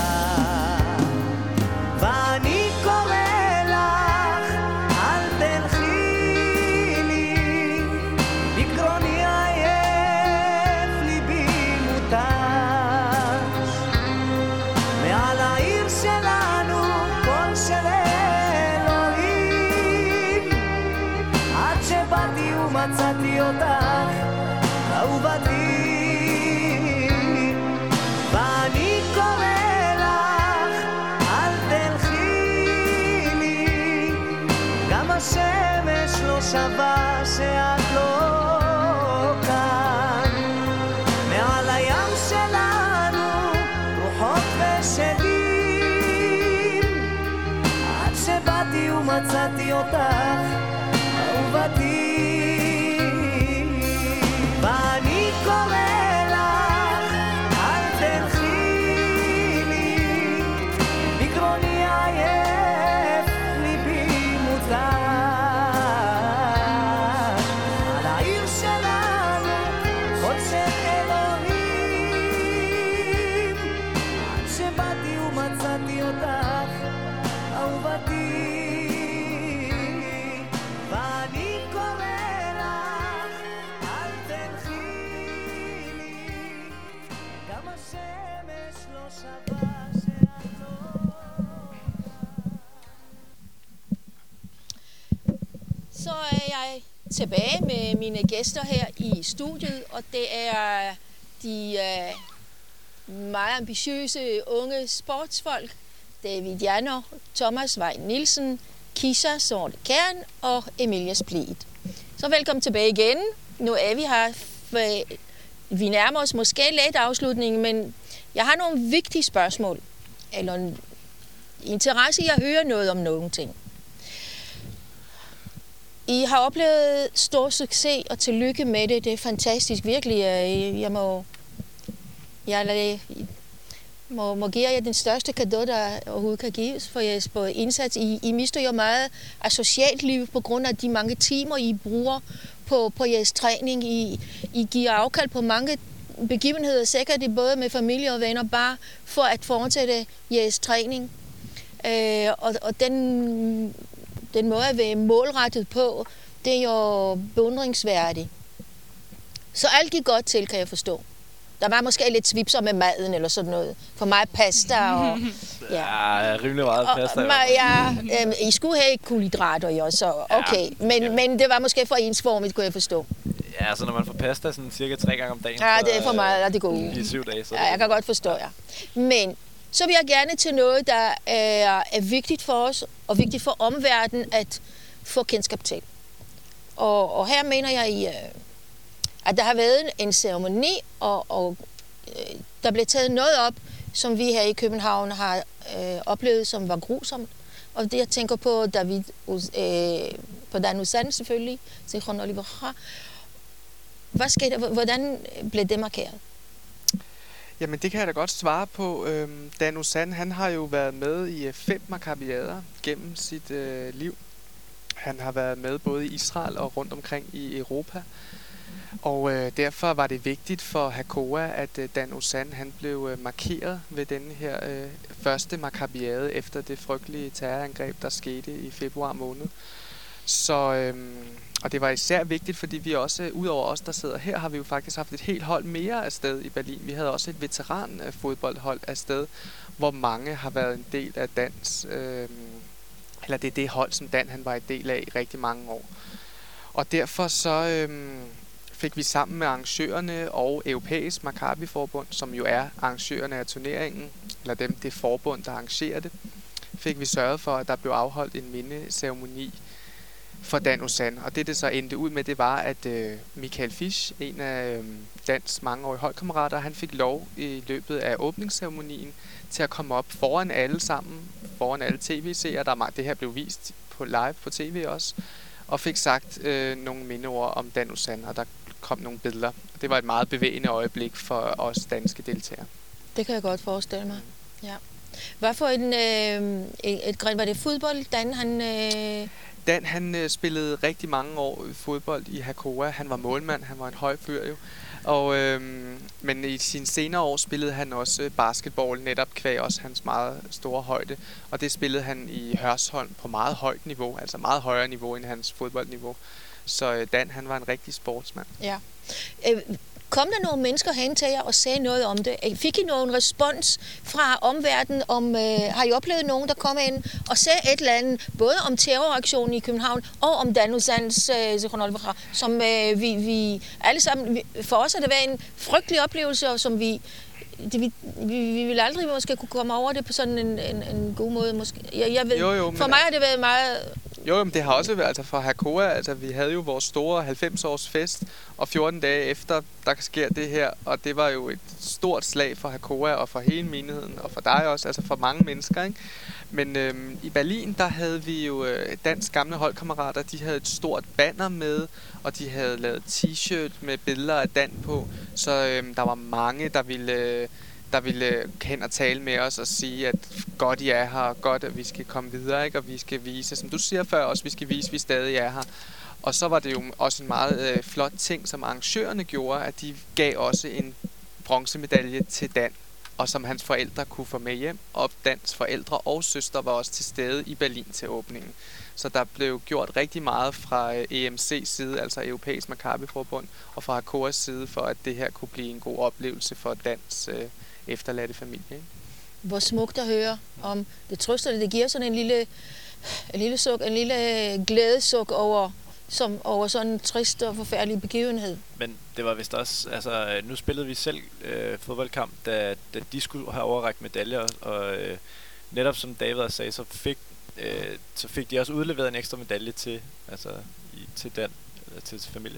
ואני קורא לך אל תלכי לי, בגרוני עייף ליבי מותש, מעל העיר שלנו קול של אלוהים, עד שבאתי ומצאתי אותך אהובתי. ואני קורא לך אל תלכי לי, גם השמש לא שווה שאת לא כאן, מעל הים שלנו רוחות ושדים, עד שבאתי ומצאתי אותך אהובתי. ואני קורא לך אל תלכי לי, בגרוני עייף ליבי מותש, על העיר שלנו חול של אלוהים, עד שבאתי ומצאתי אותך אהובתי. ואני קורא לך אל תלכי לי, גם השמש לא שווה שאת לא. Så er jeg tilbage med mine gæster her i studiet, og det er de meget ambitiøse unge sportsfolk, David Janner, Thomas Wein Nielsen, Kisha Sorte Kern og Emilia Splid. Så velkommen tilbage igen. Nu er vi her. Vi nærmer os måske lidt afslutningen, men jeg har nogle vigtige spørgsmål. Eller en interesse i at høre noget om nogle ting. I har oplevet stor succes, og tillykke med det. Det er fantastisk, virkelig. Jeg må give jer den største cadeau, der overhovedet kan gives for jeres både indsats. I mister jo meget af socialt liv på grund af de mange timer, I bruger på jeres træning. I giver afkald på mange begivenheder, sikkert både med familie og venner, bare for at fortsætte jeres træning. Og den måde at være målrettet på, det er jo beundringsværdigt. Så alt gik godt til, kan jeg forstå. Der var måske lidt svipser med maden eller sådan noget. For mig pasta og... Ja, rimelig meget pasta. I skulle have kulhydrater jo, så okay. Men det var måske for ensformigt, kunne jeg forstå. Ja, så når man får pasta sådan cirka 3 gange om dagen... Ja, det er for meget, og det går i 7 dage. Så ja, jeg kan godt forstå, ja. Men så vil jeg gerne til noget, der er vigtigt for os, og vigtigt for omverdenen at få kendskab til. Og her mener jeg, at der har været en ceremoni, og der blev taget noget op, som vi her i København har oplevet, som var grusomt. Og det jeg tænker på David, på Dan Uzan selvfølgelig, Zichron Oliver. Hvad skete der? Hvordan blev det markeret? Jamen det kan jeg da godt svare på. Dan Uzan, han har jo været med i 5 Maccabiader gennem sit liv. Han har været med både i Israel og rundt omkring i Europa. Og derfor var det vigtigt for Hakoah, at Dan Uzan han blev markeret ved denne her første Maccabiade efter det frygtelige terrorangreb, der skete i februar måned. Så, og det var især vigtigt, fordi vi også, udover os, der sidder her, har vi jo faktisk haft et helt hold mere afsted i Berlin. Vi havde også et veteranfodboldhold afsted, hvor mange har været en del af Dans, eller det er det hold, som Dan han var en del af i rigtig mange år. Og derfor så fik vi sammen med arrangørerne og Europæisk Maccabi-forbund, som jo er arrangørerne af turneringen, eller dem, det forbund, der arrangerer det, fik vi sørget for, at der blev afholdt en mindeceremoni for Dan Uzan. Og det så endte ud med, det var, at Michael Fisch, en af Dans mangeårige holdkammerater, han fik lov i løbet af åbningsceremonien til at komme op foran alle sammen, foran alle tv-seere. Det her blev vist på live på tv også. og fik sagt nogle mindeord om Dan Uzan, og der kom nogle billeder. Det var et meget bevægende øjeblik for os danske deltagere. Det kan jeg godt forestille mig. Ja. Hvad for et gren? Var det fodbold, Dan? Han spillede rigtig mange år fodbold i Hakoah. Han var målmand, han var en høj fyr jo. Og, men i sine senere år spillede han også basketball, netop kvæg også hans meget store højde. Og det spillede han i Hørsholm på meget højt niveau, altså meget højere niveau end hans fodboldniveau. Så Dan, han var en rigtig sportsmand. Ja. Kom der nogle mennesker hen til jer og sagde noget om det? Fik I nogen respons fra omverdenen? Har I oplevet nogen, der kom ind og sagde et eller andet, både om terroraktionen i København og om Dan Uzans som vi alle sammen, for os har det været en frygtelig oplevelse, og som vi vil aldrig måske kunne komme over det på sådan en god måde. Måske. Jeg ved, jo, for mig har det været meget... Jo, men det har også været, altså for Hakoah, altså vi havde jo vores store 90-års fest, og 14 dage efter, der sker det her, og det var jo et stort slag for Hakoah og for hele menigheden, og for dig også, altså for mange mennesker, ikke? Men i Berlin, der havde vi jo dansk gamle holdkammerater, de havde et stort banner med, og de havde lavet t-shirt med billeder af Dan på, så der var mange, der ville hen og tale med os og sige, at godt I er her, og godt at vi skal komme videre, ikke? Og vi skal vise, som du siger før også, vi skal vise, at vi stadig er her. Og så var det jo også en meget flot ting, som arrangørerne gjorde, at de gav også en bronzemedalje til Dan, og som hans forældre kunne få med hjem, og Dans forældre og søster var også til stede i Berlin til åbningen. Så der blev gjort rigtig meget fra EMC's side, altså Europæisk Maccabi-forbund, og fra Hakoahs side, for at det her kunne blive en god oplevelse for Dans efterladte familie. Ikke? Hvor smukt at høre om det trøster, det giver sådan en lille glædesuk over sådan en trist og forfærdelig begivenhed. Men det var vist også, altså nu spillede vi selv fodboldkamp, da de skulle have overrækt medaljer, og netop som David sagde, så fik de også udleveret en ekstra medalje til Dan, til familien.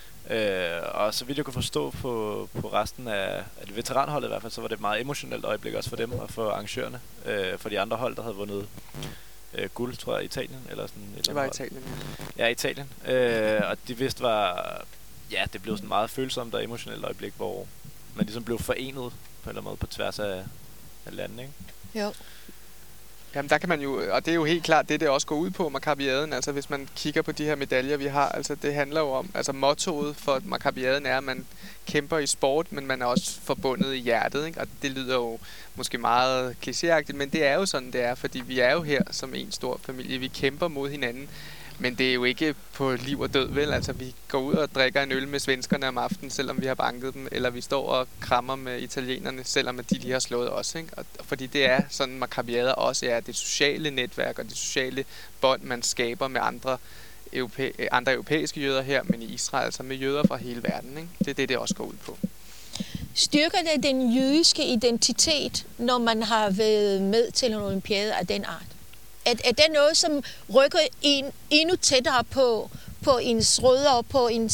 Og så vidt jeg kunne forstå på resten af det veteranholdet i hvert fald, så var det et meget emotionelt øjeblik også for dem og for arrangørerne, for de andre hold, der havde vundet guld, tror jeg, i Italien eller sådan. Det var Italien. Ja, Italien. Og de vidste det blev sådan et meget følsomt og emotionelt øjeblik, hvor man ligesom blev forenet på en eller anden måde på tværs af landene, ikke? Jo. Jamen der kan man jo, og det er jo helt klart det også går ud på Maccabiaden, altså hvis man kigger på de her medaljer vi har, altså det handler jo om, altså mottoet for Maccabiaden er, at man kæmper i sport, men man er også forbundet i hjertet, ikke? Og det lyder jo måske meget klichéagtigt, men det er jo sådan det er, fordi vi er jo her som en stor familie, vi kæmper mod hinanden, men det er jo ikke på liv og død, vel? Altså vi går ud og drikker en øl med svenskerne om aftenen, selvom vi har banket dem, eller vi står og krammer med italienerne, selvom de lige har slået os, ikke? Og fordi det er sådan, Maccabiader også er det sociale netværk og det sociale bånd, man skaber med andre europæiske jøder her, men i Israel, altså med jøder fra hele verden, ikke? Det er det også går ud på. Styrker det den jødiske identitet, når man har været med til en olympiade af den art? Er det noget, som rykker en endnu tættere på ens rødder,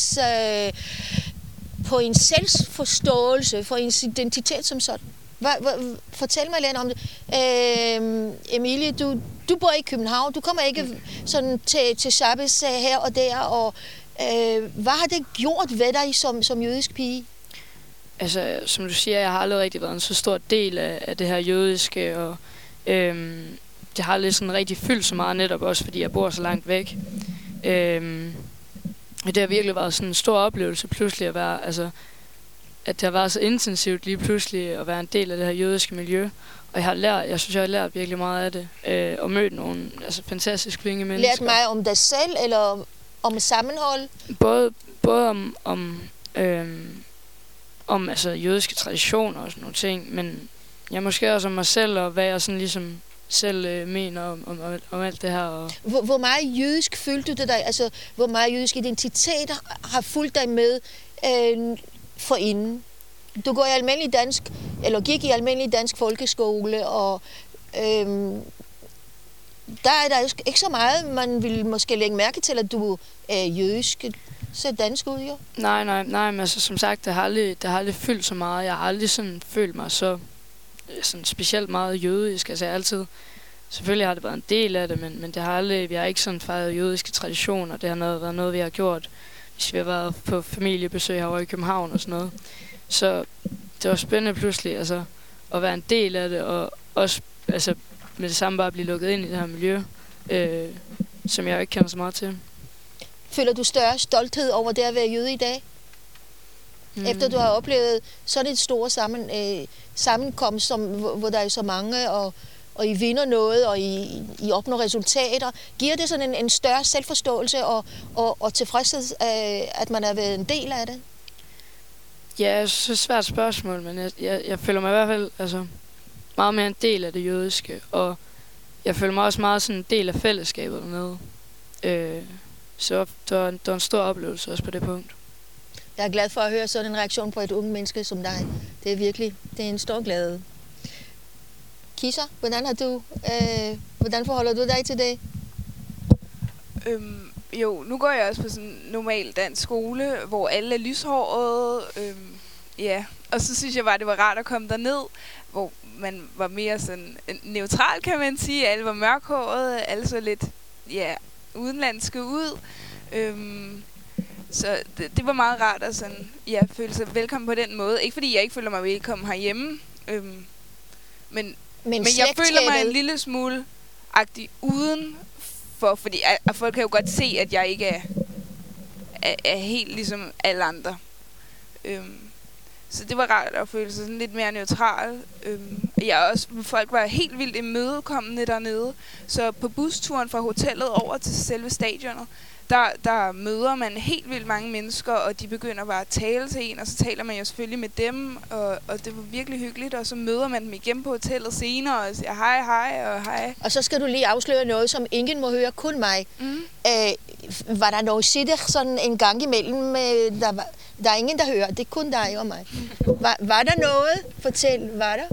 på ens selvforståelse, for ens identitet som sådan? Fortæl mig lidt om det. Emilie, du bor i København. Du kommer ikke sådan til Shabbos her og der. Og, hvad har det gjort ved dig som jødisk pige? Altså, som du siger, jeg har aldrig rigtig været en så stor del af det her jødiske, og det har aldrig sådan rigtig fyldt så meget, netop også fordi jeg bor så langt væk. Det har virkelig været sådan en stor oplevelse pludselig at være, altså, at det har været så intensivt lige pludselig at være en del af det her jødiske miljø. Og jeg synes, jeg har lært virkelig meget af det, og mødt nogle fantastiske flinke mennesker. Lært mig om dig selv, eller om sammenhold? Både om jødiske traditioner og sådan nogle ting, men jeg måske også om mig selv, og hvad jeg sådan ligesom selv mener om alt det her. Og hvor meget jødisk følte du dig? Altså, hvor meget jødisk identitet har fulgt dig med forinden? Du går i almindelig dansk, eller gik i almindelig dansk folkeskole, og der er der ikke så meget, man vil måske lægge mærke til, at du er jødisk. Ser dansk ud, jo? Nej, men altså, som sagt, det har aldrig fyldt så meget. Jeg har aldrig sådan følt mig så sådan specielt meget jødisk. Altså, jeg har altid selvfølgelig har det været en del af det, men det har aldrig, vi har ikke sådan fejret jødiske traditioner. Det har været noget, vi har gjort, hvis vi har været på familiebesøg herovre i København og sådan noget. Så det var spændende pludselig altså, at være en del af det, og også altså, med det samme bare at blive lukket ind i det her miljø, som jeg ikke kender så meget til. Føler du større stolthed over det at være jøde i dag? Efter du har oplevet sådan et stort sammenkomst, hvor der er så mange, og I vinder noget, og I opnår resultater. Giver det sådan en større selvforståelse og tilfredshed, at man har været en del af det? Ja, jeg synes, det er et svært spørgsmål, men jeg føler mig i hvert fald altså, meget mere en del af det jødiske, og jeg føler mig også meget sådan en del af fællesskabet dernede. Så det var en stor oplevelse også på det punkt. Jeg er glad for at høre sådan en reaktion på et unge menneske som dig. Det er virkelig en stor glæde. Kisser, hvordan forholder du dig til det? Jo, nu går jeg også på sådan en normal dansk skole, hvor alle er lyshårede. Ja, og så synes jeg bare, det var rart at komme derned, hvor man var mere sådan neutral, kan man sige. Alle var mørkhårede, alle så lidt udenlandske ud. Så det var meget rart at sådan, føle sig velkommen på den måde. Ikke fordi jeg ikke føler mig velkommen herhjemme, men jeg føler mig en lille smule agtig uden for, fordi folk kan jo godt se, at jeg ikke er helt ligesom alle andre. Så det var rart at føle sig sådan lidt mere neutral. Folk var helt vildt imødekommende dernede. Så på busturen fra hotellet over til selve stadionet, der møder man helt vildt mange mennesker, og de begynder bare at tale til en, og så taler man jo selvfølgelig med dem, og det var virkelig hyggeligt, og så møder man dem igen på hotellet senere, og siger hej. Og så skal du lige afsløre noget, som ingen må høre, kun mig. Var der noget sidder sådan en gang imellem, der er ingen, der hører, det er kun dig og mig. Var der noget? Fortæl, var der?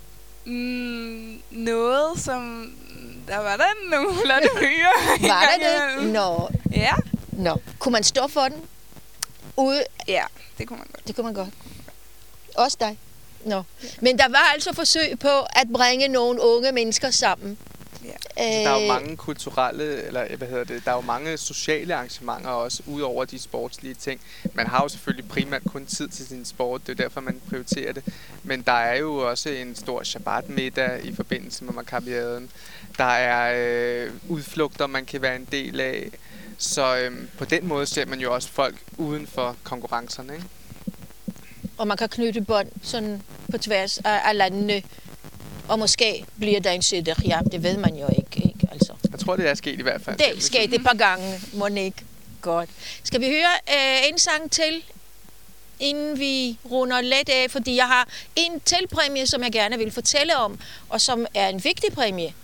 Noget, som... Der var der nogle flotte hyre. Var der det? Nå. Ja. Nå. Kunne man stå for den? Ja, det kunne man godt. Det kunne man godt. Også dig? Nå. Ja. Men der var altså forsøg på at bringe nogle unge mennesker sammen. Ja. Der er jo mange kulturelle, der er jo mange sociale arrangementer også, ud over de sportslige ting. Man har jo selvfølgelig primært kun tid til sin sport, det er derfor, man prioriterer det. Men der er jo også en stor Shabbat-middag i forbindelse med Maccabiaden. Der er udflugter, man kan være en del af. Så på den måde ser man jo også folk uden for konkurrencerne, ikke? Og man kan knytte bånd sådan på tværs af landene. Og måske bliver der en sætter. Ja, det ved man jo ikke altså. Jeg tror, det er sket i hvert fald. Det er sket et par gange, må ikke. Godt. Skal vi høre en sang til, inden vi runder let af? Fordi jeg har en tilpræmie, som jeg gerne vil fortælle om, og som er en vigtig præmie.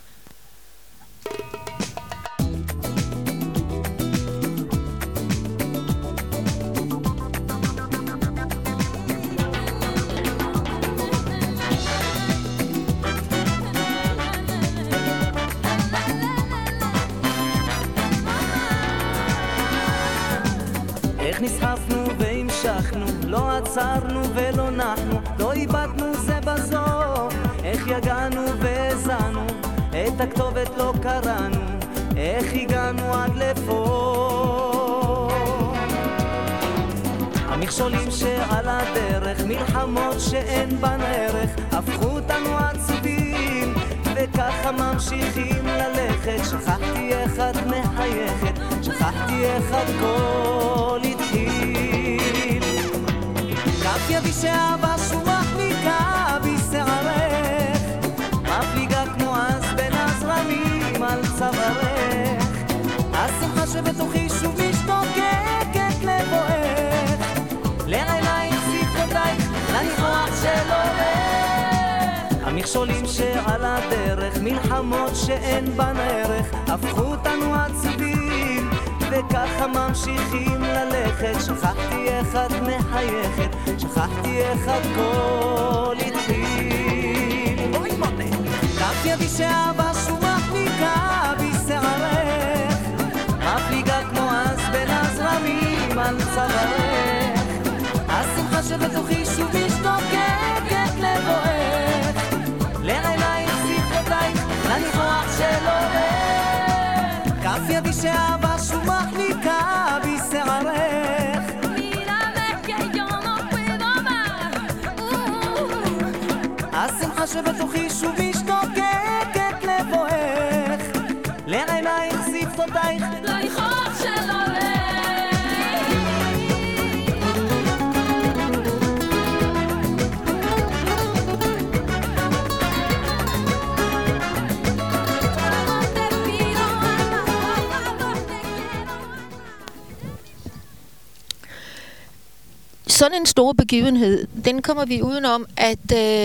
איך נסחפנו והמשכנו, לא עצרנו ולא נחנו, לא איבדנו זה בזו, איך יגענו והזענו, את הכתובת לא קראנו, איך הגענו עד לפה. המכשולים שעל הדרך, מלחמות שאין בן ערך, הפכו אותנו עצובים, וככה ממשיכים ללכת. שכחתי איך את מחייכת, שכחתי איך הכל התחיל. כף ידי שאבא שומח מכה בשערך, מפליגה כמו אז בין הזרמים על צווארך. השמחה שבתוכי שוב משתוקקת לבואך, לעינייך שפתותייך לניחוח של הולך. המכשולים שעל הדרך, מלחמות שאין בן ערך, הפכו אותנו עצובים, וככה ממשיכים ללכת. שכחתי איך את מחייכת, שכחתי איך הכל התחיל. כף ידי שאבא שומח מכה בשערך, מפליגה כמו אז בין הזרמים על צווארך. השמחה שבתוכי שוב משתוקקת לבואך, לעינייך שפתותייך לניחוח של שבתוכי שוב משתוקקת לבואך לעינייך שפתותייך לאיכות של הולך Sådan en stor begivenhed, den kommer vi udenom, at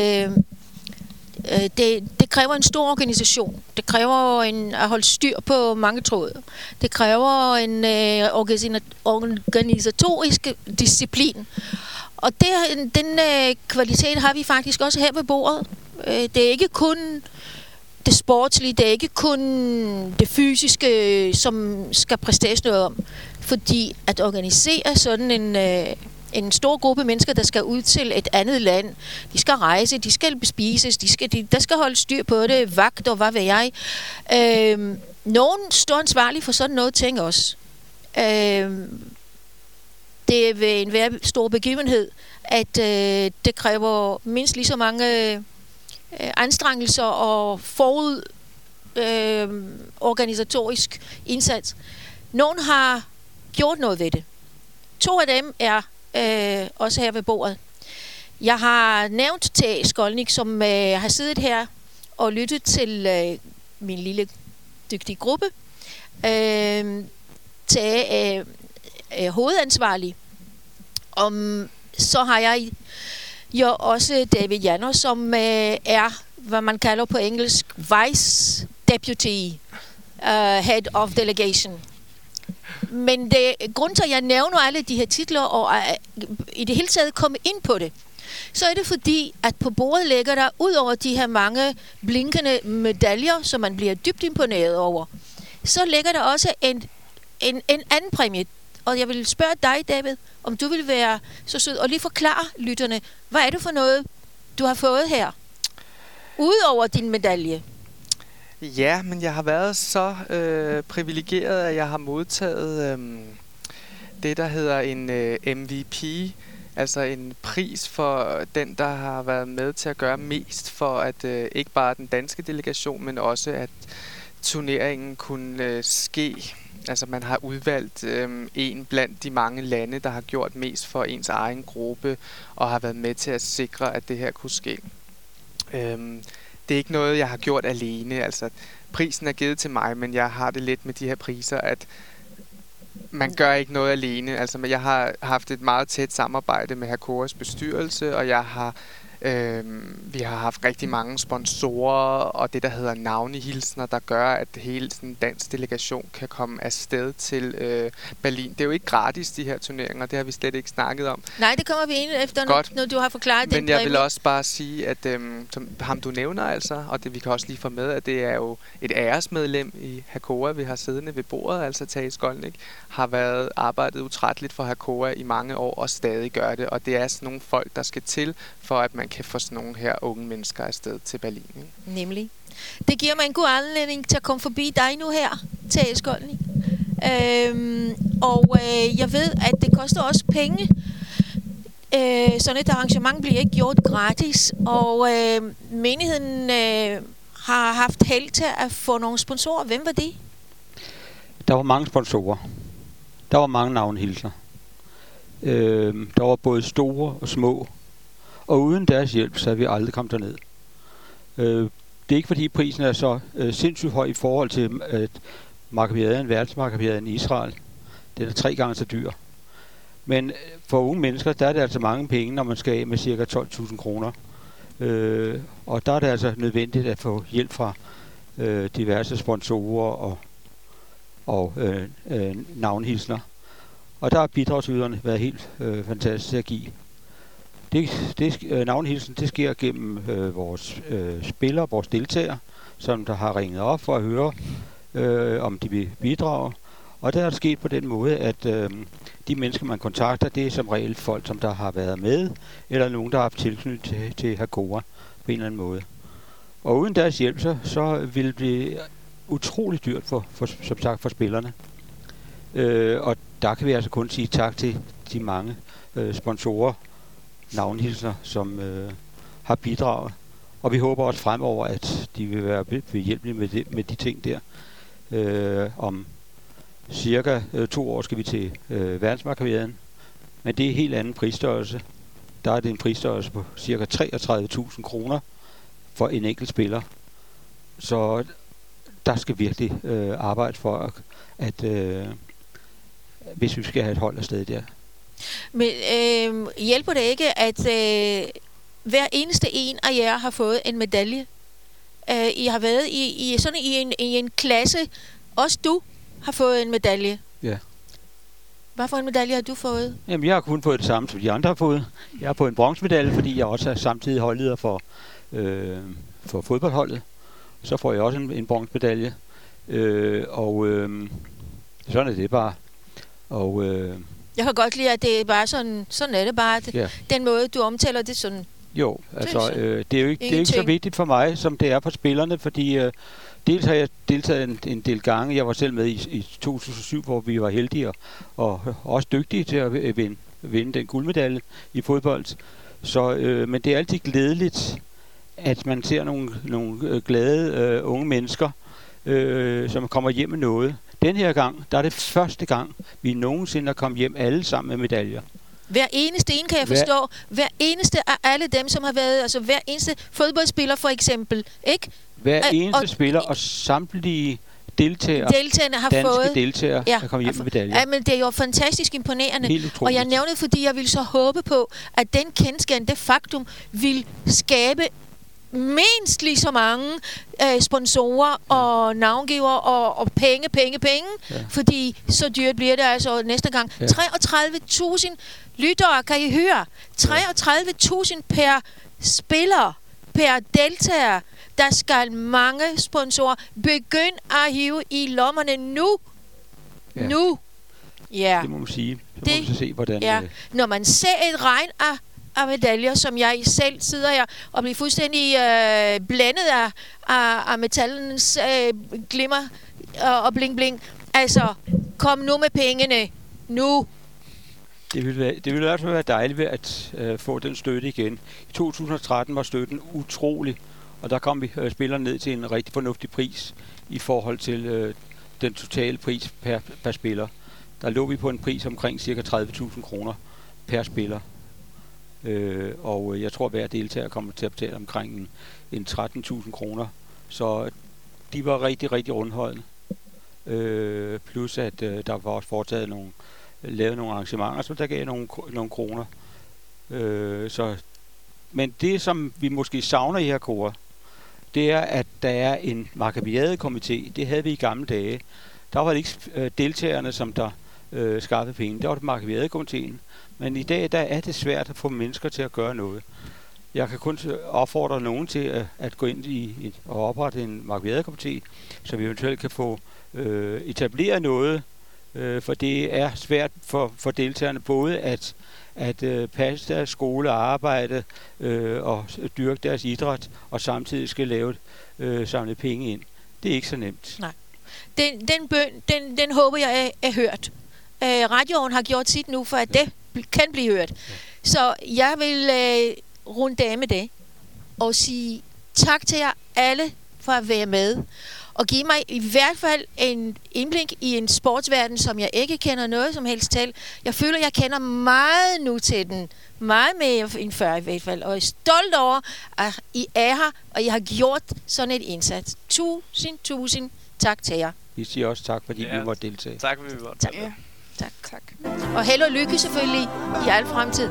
det kræver en stor organisation. Det kræver at holde styr på mange tråde. Det kræver en organisatorisk disciplin. Og den kvalitet har vi faktisk også her ved bordet. Det er ikke kun det sportslige, det er ikke kun det fysiske, som skal præsteres noget om. Fordi at organisere sådan en stor gruppe mennesker, der skal ud til et andet land. De skal rejse, de skal bespises, der skal holde styr på det, vagt og hvad ved jeg. Nogen står ansvarlig for sådan noget ting også. Det er ved enhver stor begivenhed, at det kræver mindst lige så mange anstrengelser og organisatorisk indsats. Nogen har gjort noget ved det. 2 af dem er også her ved bordet. Jeg har nævnt Tage Skolnik, som har siddet her og lyttet til min lille dygtige gruppe. Tage er hovedansvarlig. Så har jeg jo også David Janner, som er, hvad man kalder på engelsk, Vice Deputy Head of Delegation. Men grunden til, at jeg nævner alle de her titler, og i det hele taget komme ind på det, så er det fordi, at på bordet ligger der, ud over de her mange blinkende medaljer, som man bliver dybt imponeret over, så ligger der også en anden præmie. Og jeg vil spørge dig, David, om du vil være så sød og lige forklare lytterne, hvad er det for noget, du har fået her, udover din medalje? Ja, men jeg har været så privilegeret, at jeg har modtaget det, der hedder en MVP, altså en pris for den, der har været med til at gøre mest for, at ikke bare den danske delegation, men også at turneringen kunne ske. Altså man har udvalgt en blandt de mange lande, der har gjort mest for ens egen gruppe, og har været med til at sikre, at det her kunne ske. Det er ikke noget, jeg har gjort alene. Altså, prisen er givet til mig, men jeg har det lidt med de her priser, at man gør ikke noget alene. Altså, jeg har haft et meget tæt samarbejde med Hakoras bestyrelse, og vi har haft rigtig mange sponsorer, og det, der hedder navnehilsner, der gør, at hele den dansk delegation kan komme afsted til Berlin. Det er jo ikke gratis, de her turneringer, det har vi slet ikke snakket om. Nej, det kommer vi ind efter, når du har forklaret det. Men jeg vil også bare sige, at ham du nævner altså, og det vi kan også lige få med, at det er jo et æresmedlem i Hakora, vi har siddende ved bordet, altså Tage Skolnik, har arbejdet utrætteligt for Hakora i mange år, og stadig gør det, og det er sådan nogle folk, der skal til, for at man kan få sådan nogle her unge mennesker afsted til Berlin. Ikke? Nemlig. Det giver mig en god anledning til at komme forbi dig nu her, Tage Skolnik. Jeg ved, at det koster også penge. Sådan et arrangement bliver ikke gjort gratis, og menigheden har haft held til at få nogle sponsorer. Hvem var det? Der var mange sponsorer. Der var mange navnehilser. Der var både store og små. Og uden deres hjælp, så er vi aldrig kommet derned. Det er ikke fordi prisen er så sindssygt høj i forhold til verdensmarkedet i Israel. Den er 3 gange så dyr. Men for unge mennesker, der er det altså mange penge, når man skal af med ca. 12.000 kroner. Og der er det altså nødvendigt at få hjælp fra diverse sponsorer og navnehilsner. Og der har bidragsyderne været helt fantastiske at give. Navnehilsen, det sker gennem vores spillere, vores deltagere, som der har ringet op for at høre, om de vil bidrage. Og der er det sket på den måde, at de mennesker, man kontakter, det er som regel folk, som der har været med, eller nogen, der har haft tilknytning til Hakora på en eller anden måde. Og uden deres hjælp, så vil det blive utroligt dyrt som sagt for spillerne. Og der kan vi altså kun sige tak til de mange sponsorer, navnehilsner, som har bidraget. Og vi håber også fremover, at de vil være behjælpelige med de ting der. Om cirka 2 år skal vi til verdensmarkedet, men det er en helt anden prisstørrelse. Der er det en prisstørrelse på cirka 33.000 kroner for en enkelt spiller. Så der skal virkelig arbejde for, at hvis vi skal have et hold afsted der. Men hjælper det ikke, at hver eneste en af jer har fået en medalje? I har været i en klasse. Også du har fået en medalje. Ja. Hvad for en medalje har du fået? Jamen, jeg har kun fået det samme, som de andre har fået. Jeg har fået en bronzemedalje, fordi jeg også er samtidig holdleder for fodboldholdet. Så får jeg også en bronzemedalje. Sådan er det bare. Jeg kan godt lide, at det er bare sådan er det bare. Ja. Den måde, du omtaler det sådan. Jo, altså det er jo ikke så vigtigt for mig, som det er for spillerne, fordi dels har jeg deltaget en del gange. Jeg var selv med i 2007, hvor vi var heldige og også dygtige til at vinde den guldmedalje i fodbold. Så, men det er altid glædeligt, at man ser nogle glade unge mennesker, som kommer hjem med noget. Den her gang, der er det første gang, vi nogensinde er kommet hjem alle sammen med medaljer. Hver eneste en kan jeg forstå. Hver eneste af alle dem, som har været, altså hver eneste fodboldspiller for eksempel, ikke? Hver eneste spiller og samtlige deltagerne har danske fået, deltagere, der kommer hjem med medaljer. Ja, men det er jo fantastisk imponerende. Helt utroligt. Og jeg nævnte, fordi jeg ville så håbe på, at den kendskab, det faktum, vil skabe mindst lige så mange sponsorer og navngivere og penge. Ja. Fordi så dyrt bliver det altså næste gang. Ja. 33.000 lyttere, kan I høre? 33.000 per spiller, per deltager. Der skal mange sponsorer. Begynd at hive i lommerne nu. Ja. Nu. Ja. Det må man sige. Så må man så se, hvordan... Ja. Når man ser et regn af medaljer, som jeg selv sidder her og bliver fuldstændig blændet af metallens glimmer og bling bling. Altså, kom nu med pengene. Nu. Det ville i hvert fald være dejligt ved at få den støtte igen. I 2013 var støtten utrolig, og der kom vi spillerne ned til en rigtig fornuftig pris i forhold til den totale pris per spiller. Der lå vi på en pris omkring ca. 30.000 kroner per spiller. Og jeg tror, at hver deltager kommer til at betale omkring en 13.000 kroner. Så de var rigtig, rigtig rundholdende. Plus at der var også lavet nogle arrangementer, så der gav nogle kroner. Men det, som vi måske savner i her kor, det er, at der er en Maccabiade-komité. Det havde vi i gamle dage. Der var det ikke deltagerne, som der skaffede penge. Der var det Maccabiade-komitéen. Men i dag der er det svært at få mennesker til at gøre noget. Jeg kan kun opfordre nogen til at gå ind og oprette en Maccabiade-komité, så vi eventuelt kan få etableret noget, for det er svært for deltagerne både at passe deres skole og arbejde og dyrke deres idræt, og samtidig skal samle penge ind. Det er ikke så nemt. Nej. Den bøn, den håber jeg er hørt. Radioen har gjort sit nu, for at det kan blive hørt. Ja. Så jeg vil runde af med det og sige tak til jer alle for at være med og give mig i hvert fald en indblik i en sportsverden, som jeg ikke kender noget som helst til. Jeg føler, jeg kender meget nu til den. Meget mere end før i hvert fald. Og jeg er stolt over, at I er her, og I har gjort sådan et indsats. Tusind tak til jer. Vi siger også tak, fordi vi måtte deltage. Tak, fordi vi måtte. Tak. Ja. Tak. Og held og lykke selvfølgelig i al fremtid.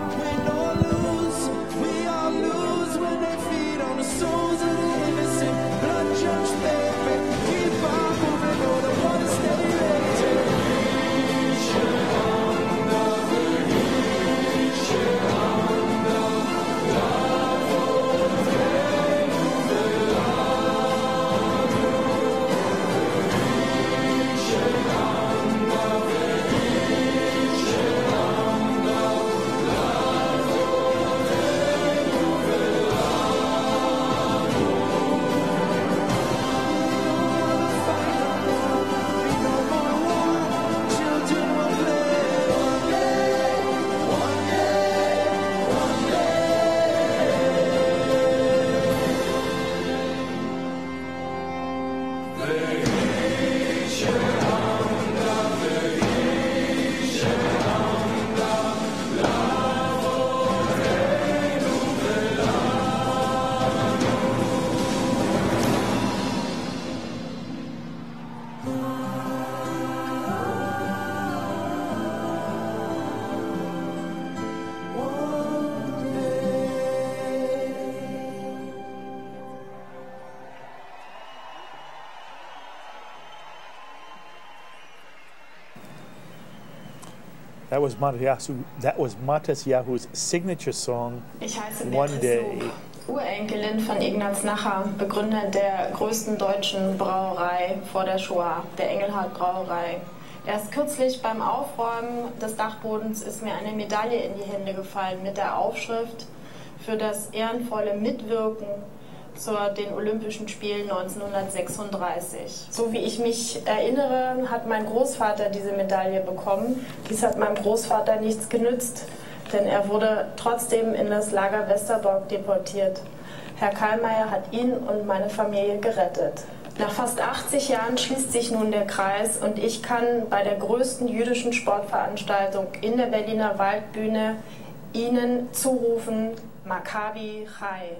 That was Matisyahu's signature song, Ich heiße One Beatrice Day. Lug, Urenkelin von Ignaz Nacher, Begründer der größten deutschen Brauerei vor der Shoah, der Engelhardt Brauerei. Erst kürzlich beim Aufräumen des Dachbodens ist mir eine Medaille in die Hände gefallen mit der Aufschrift für das ehrenvolle Mitwirken zu den Olympischen Spielen 1936. So wie ich mich erinnere, hat mein Großvater diese Medaille bekommen. Dies hat meinem Großvater nichts genützt, denn er wurde trotzdem in das Lager Westerbork deportiert. Herr Kallmeier hat ihn und meine Familie gerettet. Nach fast 80 Jahren schließt sich nun der Kreis und ich kann bei der größten jüdischen Sportveranstaltung in der Berliner Waldbühne Ihnen zurufen, Maccabi Chai.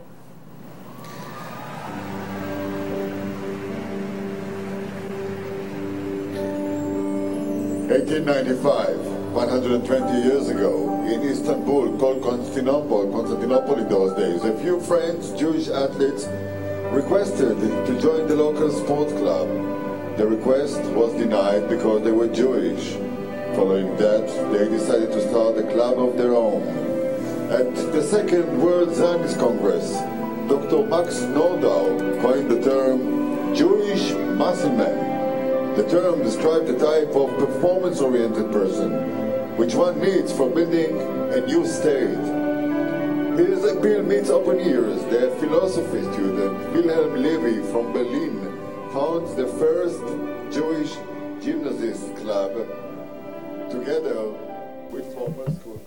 1895, 120 years ago, in Istanbul, called Constantinople in those days, a few French Jewish athletes requested to join the local sports club. The request was denied because they were Jewish. Following that, they decided to start a club of their own. At the Second World Zionist Congress, Dr. Max Nordau coined the term Jewish muscle man. The term described the type of performance-oriented person which one needs for building a new state. His appeal meets open ears. The philosophy student Wilhelm Levy from Berlin founds the first Jewish gymnasist club together with former schoolmates.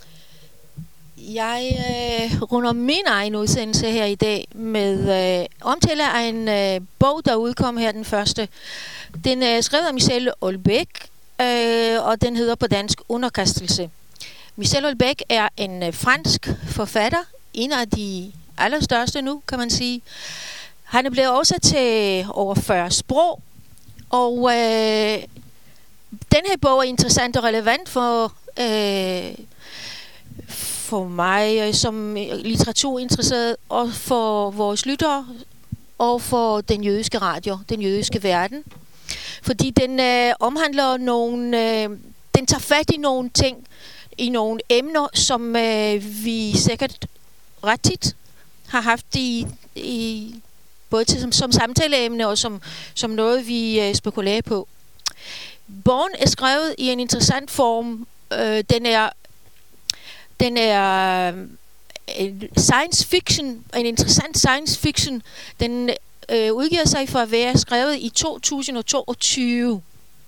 Jeg runder min egen udsendelse her i dag med omtale af en bog, der udkom her den første. Den er skrevet af Michel Houellebecq, og den hedder på dansk Underkastelse. Michel Houellebecq er en fransk forfatter, en af de allerstørste nu, kan man sige. Han er blevet oversat til over 40 sprog, og den her bog er interessant og relevant for mig som litteraturinteresseret, og for vores lyttere, og for den jødiske radio, den jødiske verden. Fordi den omhandler den tager fat i nogle ting, i nogle emner, som vi sikkert ret tit har haft både som samtaleemne og som noget, vi spekulerer på. Bogen er skrevet i en interessant form. Den er science fiction, en interessant science fiction. Den udgiver sig for at være skrevet i 2022.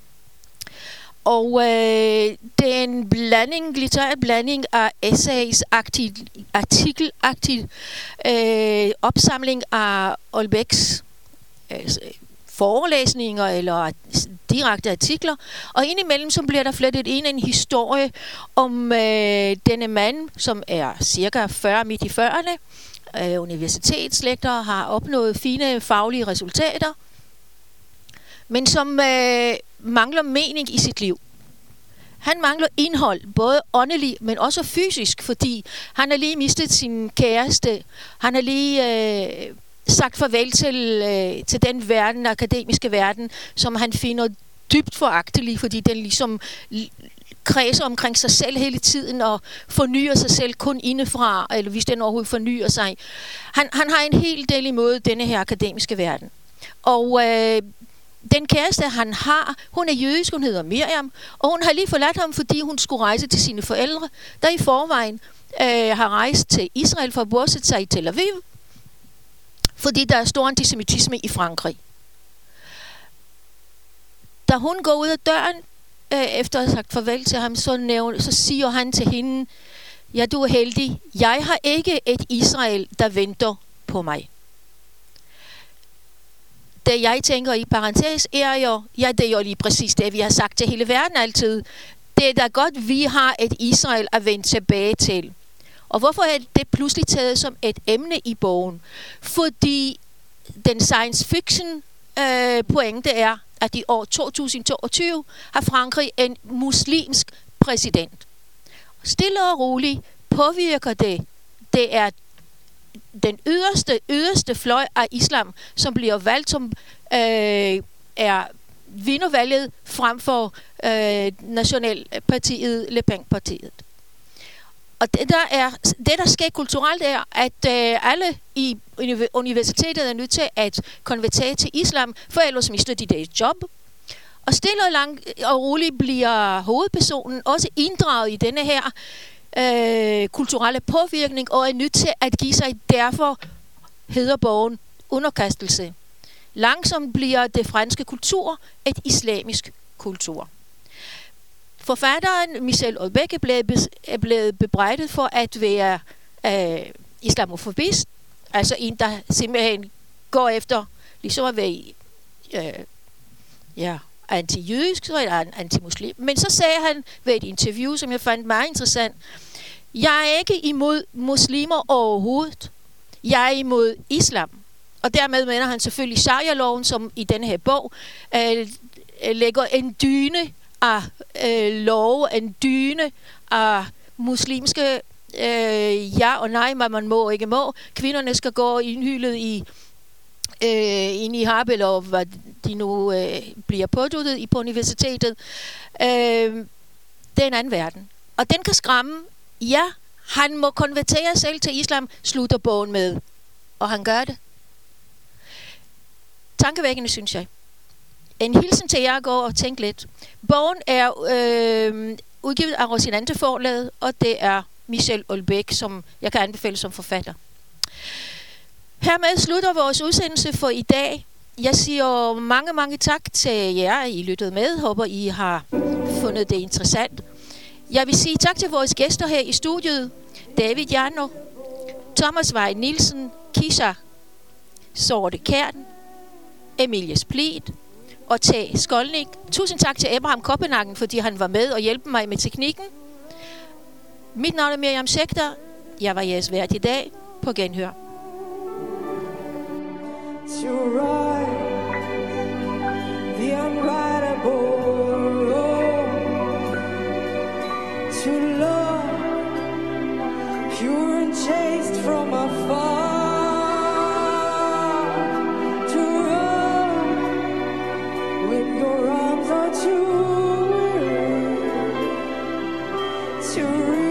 Og det er en litterær blanding af essays-agtigt, artikel-agtigt, opsamling af Houellebecqs forelæsninger eller direkte artikler, og indimellem så bliver der flettet ind en historie om denne mand, som er cirka 40 midt i 40'erne, universitetslektor, har opnået fine faglige resultater, men som mangler mening i sit liv. Han mangler indhold, både åndeligt, men også fysisk, fordi han har lige mistet sin kæreste. Han har lige sagt farvel til den verden, akademiske verden, som han finder dybt foragtelig, fordi den ligesom kredser omkring sig selv hele tiden og fornyer sig selv kun indefra, eller hvis den overhovedet fornyer sig. Han har en hel del imod denne her akademiske verden. Og den kæreste, han har, hun er jødisk, hun hedder Miriam, og hun har lige forladt ham, fordi hun skulle rejse til sine forældre, der i forvejen har rejst til Israel for at bosætte sig i Tel Aviv, fordi der er stor antisemitisme i Frankrig. Da hun går ud af døren, efter at have sagt farvel til ham, så siger han til hende, ja, du er heldig, jeg har ikke et Israel, der venter på mig. Det jeg tænker i parentes er jo, ja, det er jo lige præcis det, vi har sagt til hele verden altid. Det er da godt, vi har et Israel at vende tilbage til. Og hvorfor er det pludselig taget som et emne i bogen? Fordi den science fiction pointe er, at i år 2022 har Frankrig en muslimsk præsident. Stille og roligt påvirker det. Det er den yderste fløj af islam, som bliver valgt, som er vinder valget frem for Nationalpartiet, Le Pen-partiet. Og det der sker kulturelt, er, at alle i universitetet er nødt til at konvertere til islam, for ellers mister de deres job. Og stille og roligt bliver hovedpersonen også inddraget i denne her kulturelle påvirkning, og er nødt til at give sig. Derfor hedder bogen Underkastelse. Langsomt bliver det franske kultur et islamisk kultur. Forfatteren Michel Houellebecq er blevet bebrejdet for at være islamofobist, altså en, der simpelthen går efter ligesom at være anti-jødisk eller anti-muslim. Men så sagde han ved et interview, som jeg fandt meget interessant, jeg er ikke imod muslimer overhovedet. Jeg er imod islam. Og dermed mener han selvfølgelig sharia-loven, som i denne her bog lægger en dyne af love, en dyne af muslimske ja og nej, man må ikke må. Kvinderne skal gå indhyldet i niqab, eller hvad de nu bliver påduttet på universitetet. Det er en anden verden. Og den kan skræmme. Ja, han må konvertere selv til islam, slutter bogen med. Og han gør det. Tankevækkende, synes jeg. En hilsen til jer at gå og tænke lidt. Bogen er udgivet af Rosinante Forlaget, og det er Michel Houellebecq, som jeg kan anbefale som forfatter. Hermed slutter vores udsendelse for i dag. Jeg siger mange tak til jer, I lyttede med. Håber, I har fundet det interessant. Jeg vil sige tak til vores gæster her i studiet. David Jarno, Thomas Vej Nielsen, Kisha Sorte Kern, Emilie Split og Tage Skolnik. Tusind tak til Abraham Koppenhagen, fordi han var med og hjalp mig med teknikken. Mit navn er Miriam Schechter. Jeg var jeres vært i dag. På genhør. To ride the unrideable road, to love pure and chaste from afar, to run when your arms are too weary, to